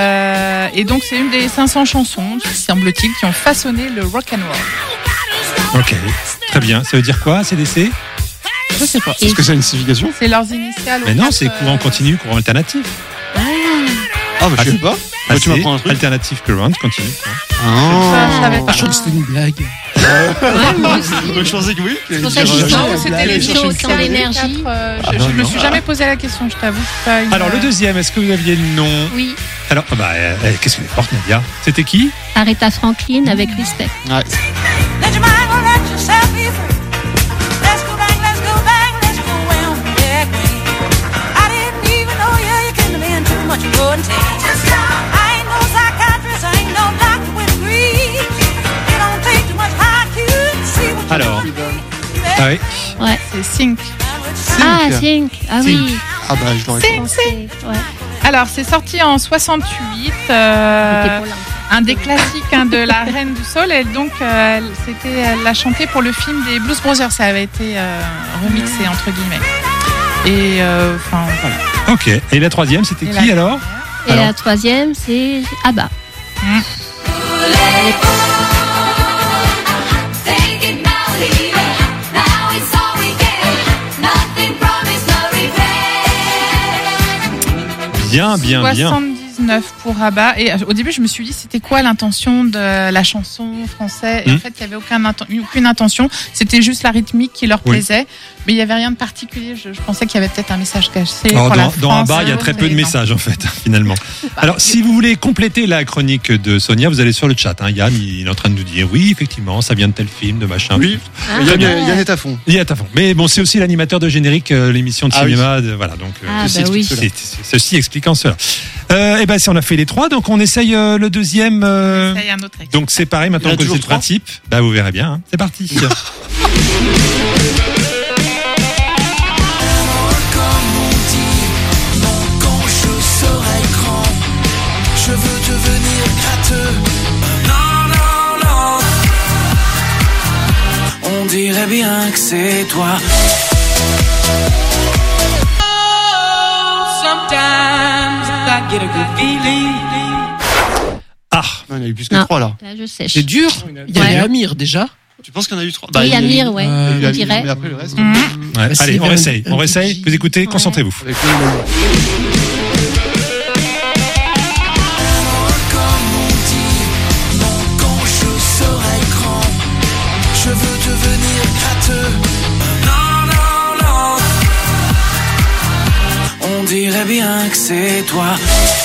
Speaker 3: Euh, et donc c'est une des cinq cents chansons, semble-t-il, qui ont façonné le rock and roll.
Speaker 2: Ok, très bien. Ça veut dire quoi, C D C?
Speaker 3: Je sais pas.
Speaker 4: Est-ce que ça a une signification?
Speaker 3: C'est leurs initiales.
Speaker 2: Mais
Speaker 3: au
Speaker 2: non,
Speaker 3: cap,
Speaker 2: c'est
Speaker 3: euh,
Speaker 2: courant continu, courant alternatif.
Speaker 4: Ah, bah,
Speaker 2: Ah,
Speaker 4: je sais pas.
Speaker 2: Ah,
Speaker 4: Bah, tu
Speaker 2: c'est
Speaker 4: m'apprends un truc.
Speaker 2: alternative current continu.
Speaker 4: Ah.
Speaker 3: Je savais pas.
Speaker 7: Je crois que c'était une blague.
Speaker 5: Ouais, moi aussi.
Speaker 4: Je pensais que oui.
Speaker 5: C'est pour ça que je dis
Speaker 7: Euh,
Speaker 5: ça.
Speaker 3: Non, c'était les
Speaker 7: Blague.
Speaker 3: choses.
Speaker 5: Sans l'énergie.
Speaker 3: Euh, je,
Speaker 2: Ah,
Speaker 3: je
Speaker 2: non,
Speaker 3: me
Speaker 2: non.
Speaker 3: suis jamais posé la question, je t'avoue. c'est pas une-
Speaker 2: Alors, le deuxième, est-ce que vous aviez le nom?
Speaker 5: Oui.
Speaker 2: Alors, ah bah, euh, euh, qu'est-ce que est forte, Nadia? C'était qui?
Speaker 5: Aretha Franklin avec respect.
Speaker 4: Ouais.
Speaker 8: Let your mind go, let yourself be free. Let's go back, let's go back, let's go way on back way. I didn't even know you, you couldn't have been too much good and take. I ain't no psychiatrist, I ain't no doctor with degrees. It don't take too much hard to see what you
Speaker 2: Alors.
Speaker 8: want to be.
Speaker 2: Ah oui.
Speaker 5: Ouais.
Speaker 3: C'est Sync.
Speaker 5: Ah, Think. Ah oui.
Speaker 4: Ah bah je l'aurais fait.
Speaker 3: Sync, Sync.
Speaker 5: Ouais.
Speaker 3: Alors, c'est sorti en soixante-huit. euh,
Speaker 5: C'était pour là.
Speaker 3: un des classiques hein, de la Reine du Soul. Et donc, euh, elle- c'était, elle l'a chanté pour le film des Blues Brothers. Ça avait été euh, remixé, entre guillemets. Et euh, enfin, voilà.
Speaker 2: Ok. Et la troisième, c'était
Speaker 3: Et
Speaker 2: qui
Speaker 3: la-
Speaker 2: alors?
Speaker 5: Et
Speaker 2: Alors.
Speaker 5: la troisième, c'est Abba.
Speaker 8: Take it now, leave it. Now it's all we get. Nothing promised, no regret.
Speaker 2: Bien, bien, bien.
Speaker 3: soixante-dix-neuf pour ABBA. Et euh, au début, je me suis dit, c'était quoi l'intention de la chanson française? Et
Speaker 2: Hmm.
Speaker 3: en fait, il n'y avait aucun inten- aucune intention. C'était juste la rythmique qui leur
Speaker 2: Oui.
Speaker 3: plaisait. Mais il n'y avait rien de particulier. Je, je pensais qu'il y avait peut-être un message caché.
Speaker 2: Alors,
Speaker 3: pour
Speaker 2: dans,
Speaker 3: la
Speaker 2: dans
Speaker 3: France,
Speaker 2: ABBA, il y a
Speaker 3: euh,
Speaker 2: très peu de
Speaker 3: non.
Speaker 2: messages en fait, finalement. Alors, si vous voulez compléter la chronique de Sonia, vous allez sur le chat. Hein. Yann, il est en train de nous dire oui, effectivement, ça vient de tel film, de machin.
Speaker 4: Oui.
Speaker 5: Ah,
Speaker 4: Yann,
Speaker 5: ouais.
Speaker 4: Yann est à fond.
Speaker 2: Il est à fond. Mais bon, c'est aussi l'animateur de générique, euh, l'émission de
Speaker 4: Ah oui.
Speaker 2: cinéma. De, voilà, donc euh,
Speaker 5: Ah,
Speaker 2: ceci
Speaker 5: bah oui.
Speaker 2: explique cela. C'est- c'est- ceci expliquant cela. Euh, et ben, si on a fait les trois, donc on essaye euh, le deuxième. euh,
Speaker 3: Ça, il y a un autre extrait.
Speaker 2: donc c'est pareil, maintenant
Speaker 4: Il y en a
Speaker 2: que c'est
Speaker 4: toujours
Speaker 2: le
Speaker 4: trois
Speaker 2: principe, bah vous verrez bien. Hein. C'est parti.
Speaker 1: Comme on dit, non, quand je serai grand, je veux devenir gratteux. Non, non, non. On dirait bien que c'est toi. Sometimes I get a good feeling.
Speaker 2: Ah,
Speaker 4: Non, il y en a eu plus que
Speaker 5: Non.
Speaker 4: trois là.
Speaker 5: Là, je sèche.
Speaker 7: C'est dur. Il y
Speaker 5: Ouais.
Speaker 7: avait Amir déjà.
Speaker 4: Tu penses qu'il y en a eu trois?
Speaker 5: Oui,
Speaker 4: il y a eu-
Speaker 5: Amir, ouais.
Speaker 7: Euh,
Speaker 4: il y a
Speaker 5: on
Speaker 4: eu-
Speaker 5: dirait.
Speaker 4: Mais après le reste.
Speaker 3: Mhm.
Speaker 2: ouais.
Speaker 7: Bah,
Speaker 2: Allez,
Speaker 7: c'est
Speaker 2: on
Speaker 7: un-
Speaker 2: essaye.
Speaker 7: un
Speaker 2: On essaye.
Speaker 7: petit-
Speaker 2: Vous écoutez,
Speaker 5: Ouais.
Speaker 2: concentrez-vous.
Speaker 4: Avec le-
Speaker 1: Comme on dit, non, quand je serai grand, je veux devenir gratteux. Non, non, non. On dirait bien que c'est toi.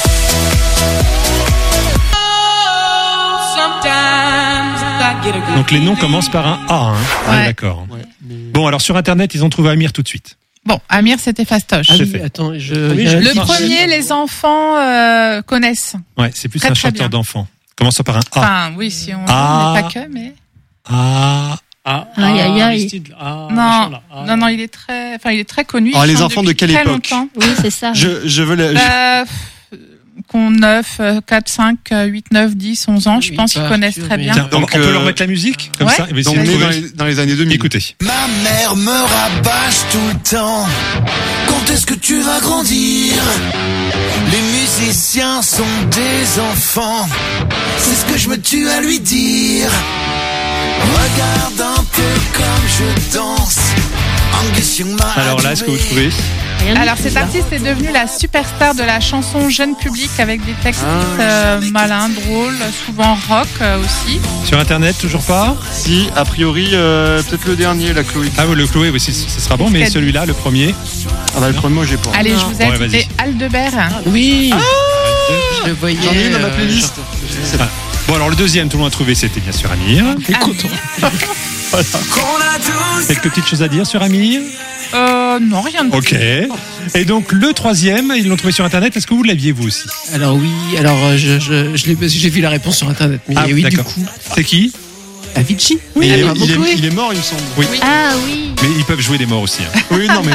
Speaker 1: Sometimes I get a good
Speaker 2: Donc les noms
Speaker 1: feeling.
Speaker 2: commencent par un A. Hein. Ah,
Speaker 3: Ouais.
Speaker 2: d'accord.
Speaker 4: Ouais, mais-
Speaker 2: Bon, alors sur Internet, ils ont trouvé Amir tout de suite.
Speaker 3: Bon, Amir, c'était fastoche.
Speaker 7: Ah
Speaker 2: C'est
Speaker 7: oui,
Speaker 2: fait.
Speaker 7: attends, je.
Speaker 6: Oui,
Speaker 7: il y a
Speaker 6: je-
Speaker 7: un
Speaker 3: Le
Speaker 7: petit-
Speaker 3: premier, les enfants euh, connaissent.
Speaker 2: Ouais, c'est plus
Speaker 3: Très,
Speaker 2: un
Speaker 3: très
Speaker 2: chanteur
Speaker 3: bien.
Speaker 2: d'enfants. Commençant par un A.
Speaker 3: Enfin, oui, si on
Speaker 2: Ah.
Speaker 3: mais pas que, mais
Speaker 2: A.
Speaker 6: Ah,
Speaker 5: Aïe, aïe, aïe.
Speaker 6: Aristide, ah, machin,
Speaker 3: non,
Speaker 6: là. Ah,
Speaker 3: non, non, il est très, enfin, il est très connu.
Speaker 4: Alors,
Speaker 3: il
Speaker 4: les
Speaker 3: chante
Speaker 4: enfants de
Speaker 3: depuis
Speaker 4: quelle
Speaker 3: très
Speaker 4: époque
Speaker 3: longtemps.
Speaker 5: Oui, c'est ça.
Speaker 4: Je, je veux la. je-
Speaker 3: Euh, qu'on neuf, quatre, cinq, huit, neuf, dix, onze ans, je
Speaker 7: Oui,
Speaker 3: pense qu'ils
Speaker 7: pas
Speaker 3: connaissent
Speaker 7: sûr,
Speaker 3: très
Speaker 7: mais-
Speaker 3: bien.
Speaker 2: Tiens, on,
Speaker 4: Donc,
Speaker 2: on peut
Speaker 4: euh,
Speaker 2: leur mettre la musique comme
Speaker 3: ouais.
Speaker 2: ça. Et
Speaker 4: Donc
Speaker 2: essayer de
Speaker 4: né dans
Speaker 2: trouver.
Speaker 4: les, dans les années deux mille.
Speaker 2: Écoutez.
Speaker 1: Ma mère me rabâche tout le temps. Quand est-ce que tu vas grandir? Les musiciens sont des enfants. C'est ce que je me tue à lui dire. Regarde un peu comme je danse. Angus Young m'a
Speaker 2: Alors là, est-ce que vous
Speaker 1: adoré.
Speaker 2: trouvez?
Speaker 5: Rien du
Speaker 3: Alors
Speaker 5: tout,
Speaker 3: cet
Speaker 5: là.
Speaker 3: artiste est devenu la superstar de la chanson jeune public avec des textes
Speaker 4: Ah,
Speaker 3: euh, malins, drôles, souvent rock euh, aussi.
Speaker 2: Sur Internet, toujours pas?
Speaker 4: Si, a priori, euh, peut-être le dernier, la Chloé.
Speaker 2: Ah oui, le Chloé, oui, ce ce sera bon, mais
Speaker 3: Cascade.
Speaker 2: celui-là, le premier.
Speaker 4: Ah bah le premier, moi j'ai pas.
Speaker 3: Allez,
Speaker 5: Non.
Speaker 3: je vous ai
Speaker 2: Ouais,
Speaker 3: ajouté
Speaker 2: vas-y.
Speaker 3: Aldebert.
Speaker 7: Oui. Je le voyais.
Speaker 4: J'en ai une dans ma
Speaker 7: euh,
Speaker 4: playlist.
Speaker 2: Ah. Bon, alors le deuxième, tout le monde a trouvé, c'était bien sûr Amir.
Speaker 3: Écoute.
Speaker 1: Qu'on a tous.
Speaker 2: Quelques petites choses à dire sur Amir?
Speaker 3: Euh, non, rien de
Speaker 2: Ok. Et donc le troisième, ils l'ont trouvé sur Internet. Est-ce que vous l'aviez vous aussi?
Speaker 7: Alors oui, alors euh, je, je, je l'ai parce que j'ai vu la réponse sur internet. Mais
Speaker 2: Ah,
Speaker 7: oui, du
Speaker 2: d'accord.
Speaker 7: coup,
Speaker 2: C'est qui?
Speaker 7: Avicii.
Speaker 2: Oui,
Speaker 4: il, est,
Speaker 7: Ah,
Speaker 4: il, est,
Speaker 7: Chloé.
Speaker 4: il est mort, il me semble.
Speaker 2: Oui.
Speaker 5: Ah oui.
Speaker 2: Mais ils peuvent jouer des morts aussi. Hein.
Speaker 4: Oui, non, mais.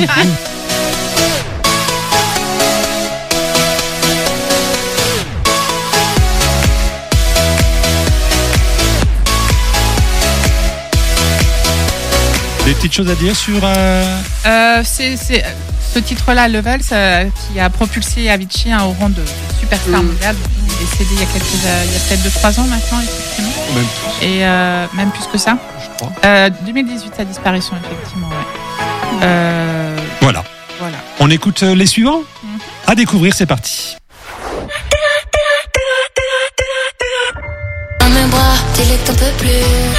Speaker 2: Des petites choses à dire sur. euh,
Speaker 3: Euh, c'est, c'est, ce titre-là, Level, ça- qui a propulsé Avicii hein, au rang de superstar mondial. Il décédé il y a quelques, euh, il y a peut-être deux trois ans maintenant, effectivement.
Speaker 4: Même
Speaker 3: Et euh, même plus que ça.
Speaker 4: je crois.
Speaker 3: Euh, deux mille dix-huit, sa disparition, effectivement. Ouais. Euh,
Speaker 2: Voilà.
Speaker 3: voilà.
Speaker 2: On écoute euh, les suivants
Speaker 3: Mhm.
Speaker 2: À découvrir, c'est parti.
Speaker 9: Dans mes bras, dis-le que t'en peux plus.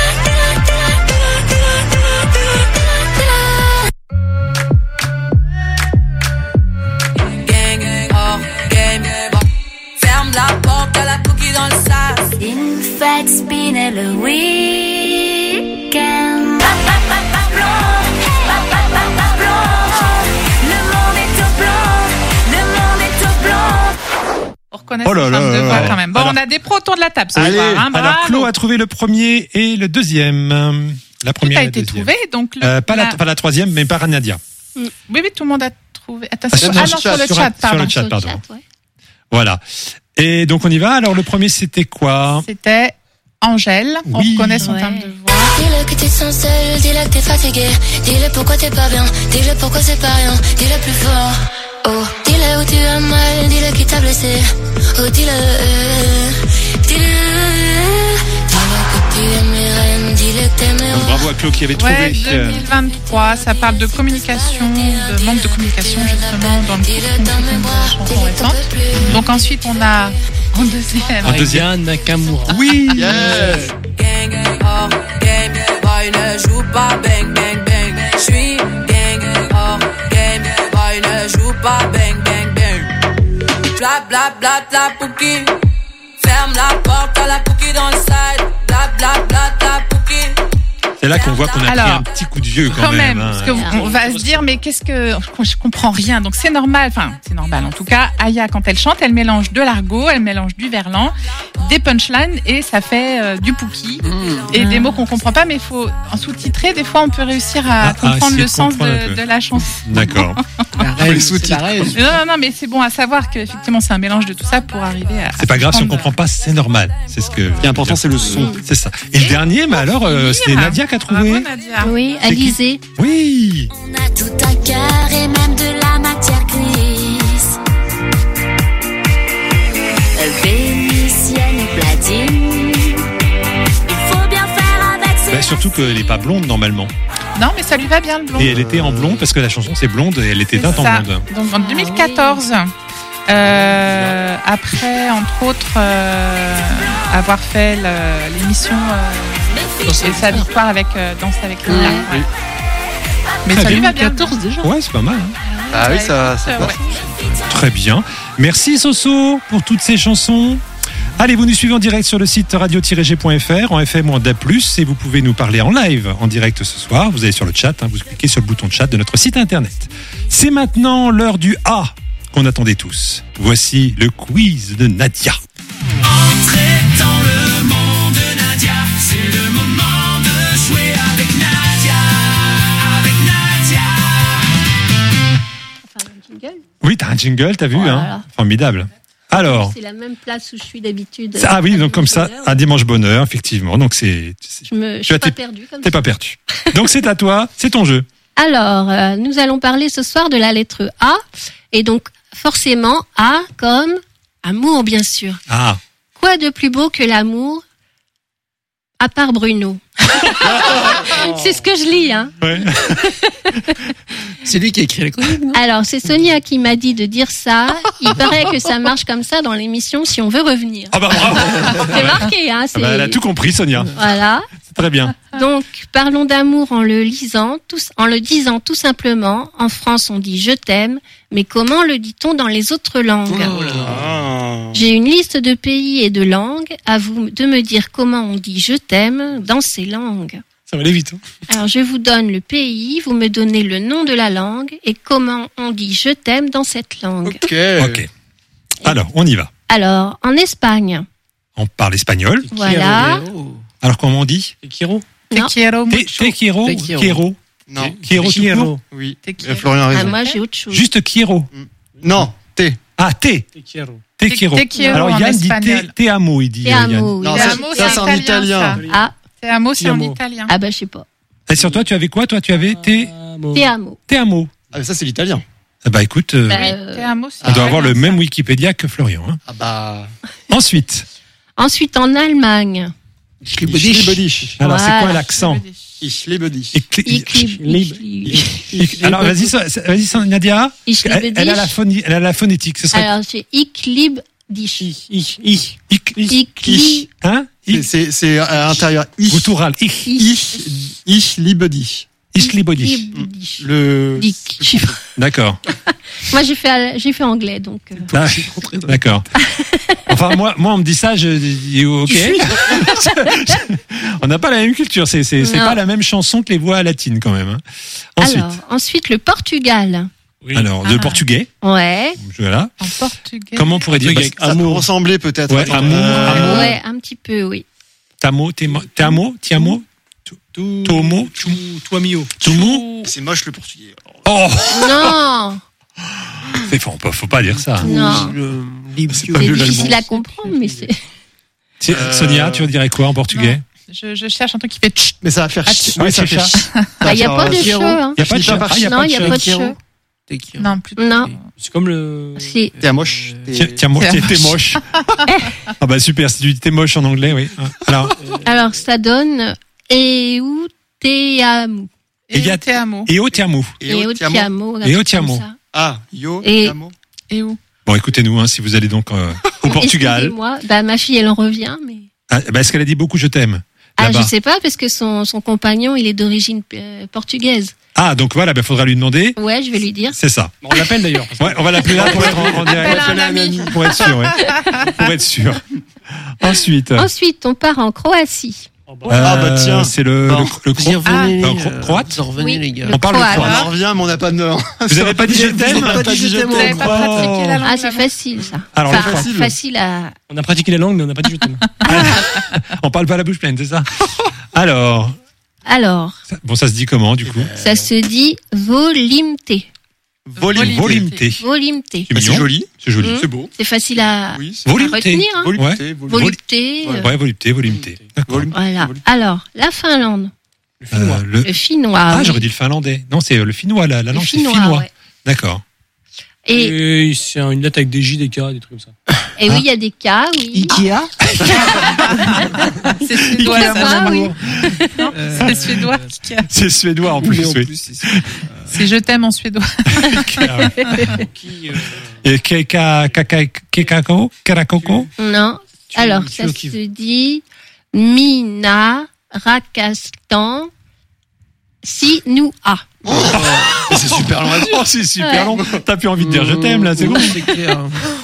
Speaker 8: Gang, hors game. Ferme la porte à la cookie dans le sas.
Speaker 9: Une fête spinner le week-end.
Speaker 8: Le monde est au blanc. Le monde est au blanc.
Speaker 3: On reconnaît
Speaker 2: Oh là
Speaker 3: cette
Speaker 2: là
Speaker 3: forme de
Speaker 2: là
Speaker 3: voix
Speaker 2: là.
Speaker 3: quand même. Bon,
Speaker 2: Alors-
Speaker 3: on a des pros autour de la table ce
Speaker 4: Allez,
Speaker 3: soir. Hein,
Speaker 2: Alors,
Speaker 3: bravo.
Speaker 2: Claude a trouvé le premier et le deuxième. Euh, La
Speaker 3: Tout
Speaker 2: première
Speaker 3: a
Speaker 2: et la
Speaker 3: été
Speaker 2: deuxième.
Speaker 3: trouvé, donc le,
Speaker 2: Euh, pas, la,
Speaker 3: la-
Speaker 2: pas la troisième, mais par Nadia.
Speaker 3: Oui, oui, tout le monde a trouvé. Attends,
Speaker 2: Ah,
Speaker 3: sur,
Speaker 2: sur
Speaker 3: ah
Speaker 2: le
Speaker 3: non,
Speaker 2: chat,
Speaker 3: sur le
Speaker 2: sur-
Speaker 3: chat,
Speaker 2: sur
Speaker 3: pardon.
Speaker 2: le chat.
Speaker 5: Sur le
Speaker 2: pardon.
Speaker 5: chat, ouais.
Speaker 2: Voilà. Et donc on y va. Alors le premier c'était quoi?
Speaker 3: C'était Angèle. On
Speaker 2: Oui.
Speaker 3: reconnaît son
Speaker 5: Ouais.
Speaker 3: timbre de voix.
Speaker 9: Dis-le que tu te sens seul, dis-le que t'es fatigué. Dis-le pourquoi t'es pas bien, dis-le pourquoi c'est pas rien. Dis-le plus fort. Oh, dis-le où tu as mal, dis-le qui t'a blessé. Oh, dis-le, euh, dis-le. Dis-le que tu aimes les reines, dis-le que t'aimes les
Speaker 2: Donc,
Speaker 9: rois.
Speaker 2: bravo à Claude qui avait trouvé.
Speaker 3: Ouais,
Speaker 2: euh,
Speaker 3: deux mille vingt-trois, ça parle de communication, de manque de communication justement dans le
Speaker 9: Dis-le dans mes bras,
Speaker 3: chanson
Speaker 9: dis-le que t'en
Speaker 3: récente.
Speaker 9: peux plus.
Speaker 3: Donc ensuite on a en deuxième.
Speaker 2: En deuxième.
Speaker 6: Aya Nakamura.
Speaker 2: Oui.
Speaker 4: Yes.
Speaker 8: Gang, hors game. Boy, ne joue pas bang, bang, bang. J'suis gang, hors game. Boy, ne joue pas bang, bang, bang. Bla, bla, bla, la pouki. Ferme la porte à la pouki dans le side. Bla, bla, bla, la pouki.
Speaker 2: C'est là qu'on voit qu'on a pris
Speaker 3: Alors,
Speaker 2: un petit coup de vieux quand,
Speaker 3: Quand même,
Speaker 2: hein.
Speaker 3: parce que vous- on va se dire mais qu'est-ce que je comprends rien. Donc c'est normal, enfin c'est normal en tout cas. Aya quand elle chante, elle mélange de l'argot, elle mélange du verlan, des punchlines et ça fait euh, du pouki et des mots qu'on comprend pas. Mais il faut en sous-titrer. Des fois on peut réussir à
Speaker 2: Ah,
Speaker 3: comprendre
Speaker 2: essayer
Speaker 3: le
Speaker 2: de
Speaker 3: sens
Speaker 2: comprendre un
Speaker 3: de,
Speaker 2: peu.
Speaker 3: de la chanson.
Speaker 2: D'accord.
Speaker 6: La reine,
Speaker 4: les
Speaker 6: c'est
Speaker 4: sous-titres.
Speaker 6: la reine.
Speaker 3: Non, non, non, mais c'est bon à savoir qu'effectivement c'est un mélange de tout ça pour arriver à.
Speaker 2: C'est pas grave si on comprend pas, c'est normal. C'est ce que.
Speaker 4: Ce qui est important, c'est le son.
Speaker 2: C'est ça. Et le dernier, mais alors, euh, c'est Nadia qui a trouvé.
Speaker 3: Bravo Nadia.
Speaker 5: Oui,
Speaker 2: C'est qui
Speaker 5: Alizé.
Speaker 2: Oui.
Speaker 9: On a tout un cœur et même de la matière grise. Vénitienne ou platine. Il faut bien faire avec ses
Speaker 2: Bah, surtout qu'elle est pas blonde normalement.
Speaker 3: Non, mais ça lui va bien le blond.
Speaker 2: Et elle était en blond parce que la chanson c'est blonde et elle était teinte en
Speaker 3: Ça.
Speaker 2: blonde.
Speaker 3: Donc en deux mille quatorze, euh, après entre autres euh, avoir fait le- l'émission euh, et sa victoire avec euh, Danse avec les stars.
Speaker 2: Oui.
Speaker 3: Mais
Speaker 2: Très
Speaker 3: ça lui
Speaker 2: bien.
Speaker 3: va bien.
Speaker 6: quatorze déjà.
Speaker 2: Ouais, c'est pas mal. hein.
Speaker 4: Ah oui, ça, ça
Speaker 3: Euh,
Speaker 4: passe.
Speaker 3: ouais.
Speaker 2: Très bien. Merci Soso pour toutes ces chansons. Allez, vous nous suivez en direct sur le site radio tiret g point f r, en F M ou en D A B plus, et vous pouvez nous parler en live, en direct ce soir. Vous allez sur le chat, hein, vous cliquez sur le bouton de chat de notre site internet. C'est maintenant l'heure du A qu'on attendait tous. Voici le quiz de Nadia.
Speaker 1: Entrez dans le monde de Nadia, c'est le moment de jouer avec Nadia, avec Nadia.
Speaker 5: Enfin, un jingle.
Speaker 2: Oui, t'as un jingle, t'as vu,
Speaker 5: Voilà.
Speaker 2: hein Formidable. Alors,
Speaker 5: C'est la même place où je suis d'habitude.
Speaker 2: ah oui, donc comme ça,
Speaker 5: Bonheur.
Speaker 2: un dimanche bonheur, effectivement. Donc c'est, c'est-
Speaker 5: Je me, je
Speaker 2: tu
Speaker 5: suis
Speaker 2: as
Speaker 5: pas
Speaker 2: tes-
Speaker 5: perdue comme
Speaker 2: t'es
Speaker 5: ça.
Speaker 2: pas perdu. Donc c'est à toi, c'est ton jeu.
Speaker 5: Alors, euh, nous allons parler ce soir de la lettre A. Et donc, forcément, A comme amour, bien sûr.
Speaker 2: Ah,
Speaker 5: Quoi de plus beau que l'amour, à part Bruno? C'est ce que je lis, hein.
Speaker 2: ouais.
Speaker 6: C'est lui qui a écrit la chronique, non?
Speaker 5: Alors, c'est Sonia qui m'a dit de dire ça. Il paraît que ça marche comme ça dans l'émission si on veut revenir.
Speaker 2: Ah bah bravo.
Speaker 5: C'est marqué, hein.
Speaker 2: Ah
Speaker 5: C'est...
Speaker 2: bah, elle a tout compris, Sonia.
Speaker 5: Voilà.
Speaker 2: C'est très bien.
Speaker 5: Donc, parlons d'amour en le lisant, tous, en le disant tout simplement. En France, on dit je t'aime, mais comment le dit-on dans les autres langues?
Speaker 4: Ah.
Speaker 5: J'ai une liste de pays et de langues. À vous de me dire comment on dit je t'aime dans ces langues.
Speaker 6: Ça va aller vite. Hein.
Speaker 5: Alors, je vous donne le pays, vous me donnez le nom de la langue et comment on dit je t'aime dans cette langue.
Speaker 4: Ok.
Speaker 2: Ok. Alors, on y va.
Speaker 5: Alors, en Espagne,
Speaker 2: On parle espagnol.
Speaker 5: voilà.
Speaker 2: Alors, comment on dit?
Speaker 6: Et Kiro.
Speaker 3: Te
Speaker 5: Non.
Speaker 3: quiero
Speaker 2: Te
Speaker 3: mucho.
Speaker 2: te quiero,
Speaker 6: Te quiero.
Speaker 2: quiero.
Speaker 4: Non.
Speaker 2: Quiero tout court.
Speaker 4: Oui.
Speaker 3: Te
Speaker 4: Euh,
Speaker 3: quiero.
Speaker 4: Florian a
Speaker 5: Ah,
Speaker 4: raison.
Speaker 5: moi, j'ai autre chose.
Speaker 2: Juste quiero.
Speaker 4: Non. T.
Speaker 2: Ah, te.
Speaker 6: Et Kiro.
Speaker 2: Te quiero.
Speaker 3: Te quiero
Speaker 2: Alors,
Speaker 3: en
Speaker 2: Yann dit
Speaker 3: espagnol.
Speaker 2: te, te amo, il dit.
Speaker 5: Te
Speaker 2: euh, Yann.
Speaker 5: amo, oui.
Speaker 4: Non,
Speaker 3: Te
Speaker 4: ça,
Speaker 3: amo,
Speaker 4: ça, c'est en italien.
Speaker 5: Ah,
Speaker 3: Te amo, c'est en
Speaker 6: Te amo.
Speaker 3: italien.
Speaker 5: ah bah, je sais pas.
Speaker 2: Et sur toi, tu avais quoi? Toi, tu avais te,
Speaker 5: Te amo.
Speaker 2: te amo.
Speaker 4: Ah, mais ça, c'est l'italien.
Speaker 2: Ah bah écoute, euh,
Speaker 5: Bah,
Speaker 3: Oui,
Speaker 5: euh,
Speaker 3: Te amo, c'est
Speaker 2: on doit avoir le
Speaker 3: italien,
Speaker 2: même
Speaker 3: ça.
Speaker 2: Wikipédia que Florian. Hein.
Speaker 4: Ah bah.
Speaker 2: Ensuite,
Speaker 5: Ensuite, en Allemagne.
Speaker 4: Ich liebe dich.
Speaker 2: alors c'est quoi
Speaker 5: Voilà.
Speaker 2: l'accent?
Speaker 4: Ich liebe dich.
Speaker 2: Écli-
Speaker 5: Ich lieb- ich lieb-
Speaker 2: écli- Alors vas-y, ça- ça- vas-y, ça, Nadia.
Speaker 5: Ich liebe
Speaker 2: Elle, elle a la
Speaker 5: dich.
Speaker 2: phonie, elle a la phonétique. Ce serait
Speaker 5: Alors, c'est Ich lieb dich.
Speaker 7: Ich, ich, ich.
Speaker 2: ik,
Speaker 5: Ich lieb
Speaker 2: hein?
Speaker 4: C'est-
Speaker 2: Ik,
Speaker 4: C'est c'est à l'intérieur. Ich.
Speaker 2: guttural. Ich,
Speaker 4: Ich. Ich liebe dich.
Speaker 2: ich liebe dich.
Speaker 5: lieb dich.
Speaker 4: Le.
Speaker 5: Dich. Je sais pas.
Speaker 2: D'accord.
Speaker 5: Moi, j'ai fait, j'ai fait anglais, donc. euh,
Speaker 2: Ah, d'accord. Enfin, moi, moi, on me dit ça, je dis ok. On n'a pas la même culture. C'est, c'est, c'est
Speaker 5: Non.
Speaker 2: pas la même chanson que les voix latines quand même. Hein. Ensuite,
Speaker 5: Alors, ensuite, le Portugal.
Speaker 7: Oui.
Speaker 2: alors, de
Speaker 3: Ah.
Speaker 2: portugais.
Speaker 5: Ouais.
Speaker 2: Voilà.
Speaker 3: En portugais.
Speaker 2: Comment on pourrait dire
Speaker 7: Portugais.
Speaker 2: bah,
Speaker 4: Ça peut
Speaker 7: Amour.
Speaker 4: ressembler peut-être.
Speaker 2: Ouais,
Speaker 4: Attends,
Speaker 2: amour,
Speaker 4: euh,
Speaker 2: amour.
Speaker 5: Ouais, un petit peu, oui.
Speaker 2: Tamo, temo, tamo, tiamo,
Speaker 7: Tout-
Speaker 2: tomo,
Speaker 7: tout- Toi, Mio.
Speaker 2: tumo.
Speaker 4: C'est moche le portugais.
Speaker 2: Oh,
Speaker 5: Non,
Speaker 2: c'est faut, faut pas dire ça.
Speaker 5: non.
Speaker 7: Le libre.
Speaker 4: C'est pas
Speaker 5: C'est
Speaker 4: mieux
Speaker 5: difficile
Speaker 4: l'allemand.
Speaker 5: à comprendre, mais c'est.
Speaker 2: C'est- Sonia, tu dirais quoi en portugais?
Speaker 3: Je, je cherche un truc qui fait tch.
Speaker 4: Mais ça va faire.
Speaker 3: Ah,
Speaker 4: chut.
Speaker 2: oui,
Speaker 4: Oui, ça
Speaker 2: c'est
Speaker 4: fait.
Speaker 2: chat.
Speaker 4: chut.
Speaker 5: Ah, il n'y a
Speaker 4: faire,
Speaker 5: pas de
Speaker 4: euh,
Speaker 5: che, hein.
Speaker 2: Il y a pas de
Speaker 4: Finit par
Speaker 2: chat. Ah, il y a
Speaker 5: Non,
Speaker 2: pas
Speaker 5: il
Speaker 2: de
Speaker 5: n'y a
Speaker 2: chat.
Speaker 5: pas de che.
Speaker 7: T'es qui, hein
Speaker 3: Non, plus.
Speaker 5: Non.
Speaker 7: C'est comme le.
Speaker 5: C'est.
Speaker 4: T'es à moche.
Speaker 2: Tiens,
Speaker 4: T'es-
Speaker 2: tiens, moi,
Speaker 3: C'est
Speaker 2: t'es, t'es moche. Ah bah super, si tu dis t'es moche en anglais, oui. Alors,
Speaker 5: Alors, ça donne Eu te amo.
Speaker 2: Et il y a-
Speaker 3: Te amo.
Speaker 2: et au tiamo.
Speaker 4: Et
Speaker 5: Eu
Speaker 4: au
Speaker 5: te
Speaker 4: Tiamo.
Speaker 5: amo. un
Speaker 2: Et au
Speaker 5: truc comme
Speaker 2: Tiamo.
Speaker 5: ça.
Speaker 4: Ah, yo.
Speaker 5: Et-
Speaker 4: Tiamo.
Speaker 3: Et où?
Speaker 2: Bon, écoutez-nous, hein, si vous allez donc euh, au Portugal.
Speaker 5: Excusez-moi, bah, ma fille, elle en revient, mais.
Speaker 2: Ah, bah, est-ce qu'elle a dit beaucoup je t'aime
Speaker 5: Ah,
Speaker 2: là-bas
Speaker 5: je sais pas, parce que son, son compagnon, il est d'origine euh, portugaise.
Speaker 2: Ah, donc voilà, il faudra lui demander.
Speaker 5: Ouais, je vais lui dire.
Speaker 2: C'est ça.
Speaker 7: On l'appelle d'ailleurs. parce que-
Speaker 2: Ouais, on va l'appeler là pour être en, en direct.
Speaker 3: Appelle un ami.
Speaker 2: Pour être sûr, ouais. Pour être sûr. Ensuite.
Speaker 5: Ensuite, on part en Croatie.
Speaker 7: Oh, bah,
Speaker 4: Ah, bah,
Speaker 2: euh,
Speaker 4: tiens.
Speaker 2: C'est le,
Speaker 4: Bon.
Speaker 2: le, le
Speaker 7: Vous y
Speaker 2: cro-
Speaker 7: revenez,
Speaker 2: Ah,
Speaker 7: euh,
Speaker 2: cro- croate
Speaker 7: vous y revenez,
Speaker 5: Oui,
Speaker 7: les gars.
Speaker 5: le
Speaker 2: On parle le
Speaker 5: croate.
Speaker 2: croate.
Speaker 4: On en revient, mais on n'a pas de nom.
Speaker 2: Vous avez pas dit je t'aime?
Speaker 4: On n'a pas dit je
Speaker 3: Vous n'avez
Speaker 4: t'aime.
Speaker 3: pas pratiqué la langue.
Speaker 5: Ah, c'est
Speaker 3: là-bas.
Speaker 5: facile, ça.
Speaker 2: Alors,
Speaker 5: Enfin,
Speaker 2: le
Speaker 4: facile.
Speaker 5: facile à.
Speaker 7: On a pratiqué la langue, mais on n'a pas dit je t'aime.
Speaker 2: On parle pas la bouche pleine, c'est ça? Alors.
Speaker 5: Alors,
Speaker 2: ça- Bon, ça se dit comment, du coup?
Speaker 5: ça se dit volimte.
Speaker 4: Volume.
Speaker 2: Volumté.
Speaker 5: Volimte.
Speaker 2: C'est
Speaker 4: Bah, c'est
Speaker 2: mignon.
Speaker 4: joli.
Speaker 2: C'est joli.
Speaker 5: Mmh.
Speaker 4: C'est beau.
Speaker 5: C'est facile à,
Speaker 4: Oui. c'est-
Speaker 5: à
Speaker 2: Volumté.
Speaker 5: retenir, hein.
Speaker 4: Volupté, volupté.
Speaker 5: Volupte.
Speaker 4: Ouais.
Speaker 5: euh,
Speaker 2: Ouais, volupté, volumté. D'accord.
Speaker 4: Volupté.
Speaker 5: Voilà.
Speaker 4: Volupté.
Speaker 5: Alors, la Finlande.
Speaker 7: Le finnois.
Speaker 2: Euh, le-
Speaker 5: Le finnois.
Speaker 2: Ah,
Speaker 5: oui.
Speaker 2: j'aurais dit le finlandais. Non, c'est le finnois, la, la
Speaker 5: Le
Speaker 2: langue, c'est
Speaker 5: finnois,
Speaker 2: finnois.
Speaker 5: ouais.
Speaker 2: D'accord.
Speaker 5: Et,
Speaker 7: Et c'est une lettre avec des J, des K, des trucs comme ça.
Speaker 5: et oui, il y a des cas, oui.
Speaker 7: Ikea.
Speaker 3: C'est suédois,
Speaker 5: Ikea,
Speaker 3: ça.
Speaker 5: oui.
Speaker 3: C'est suédois.
Speaker 2: C'est suédois en plus,
Speaker 7: Oui, en
Speaker 2: oui.
Speaker 7: plus, c'est ça.
Speaker 3: C'est je t'aime en suédois.
Speaker 7: Qui, euh,
Speaker 2: Et keka, kaka, kekako, karakoko.
Speaker 5: Non.
Speaker 7: tu-
Speaker 5: Alors,
Speaker 7: tu
Speaker 5: ça
Speaker 7: veux qui-
Speaker 5: se dit Mina Rakastan Sinua.
Speaker 4: C'est super loin à dire.
Speaker 2: Oh, c'est super
Speaker 5: Ouais.
Speaker 2: long. T'as plus envie de dire je t'aime, là, c'est bon.
Speaker 7: C'est clair.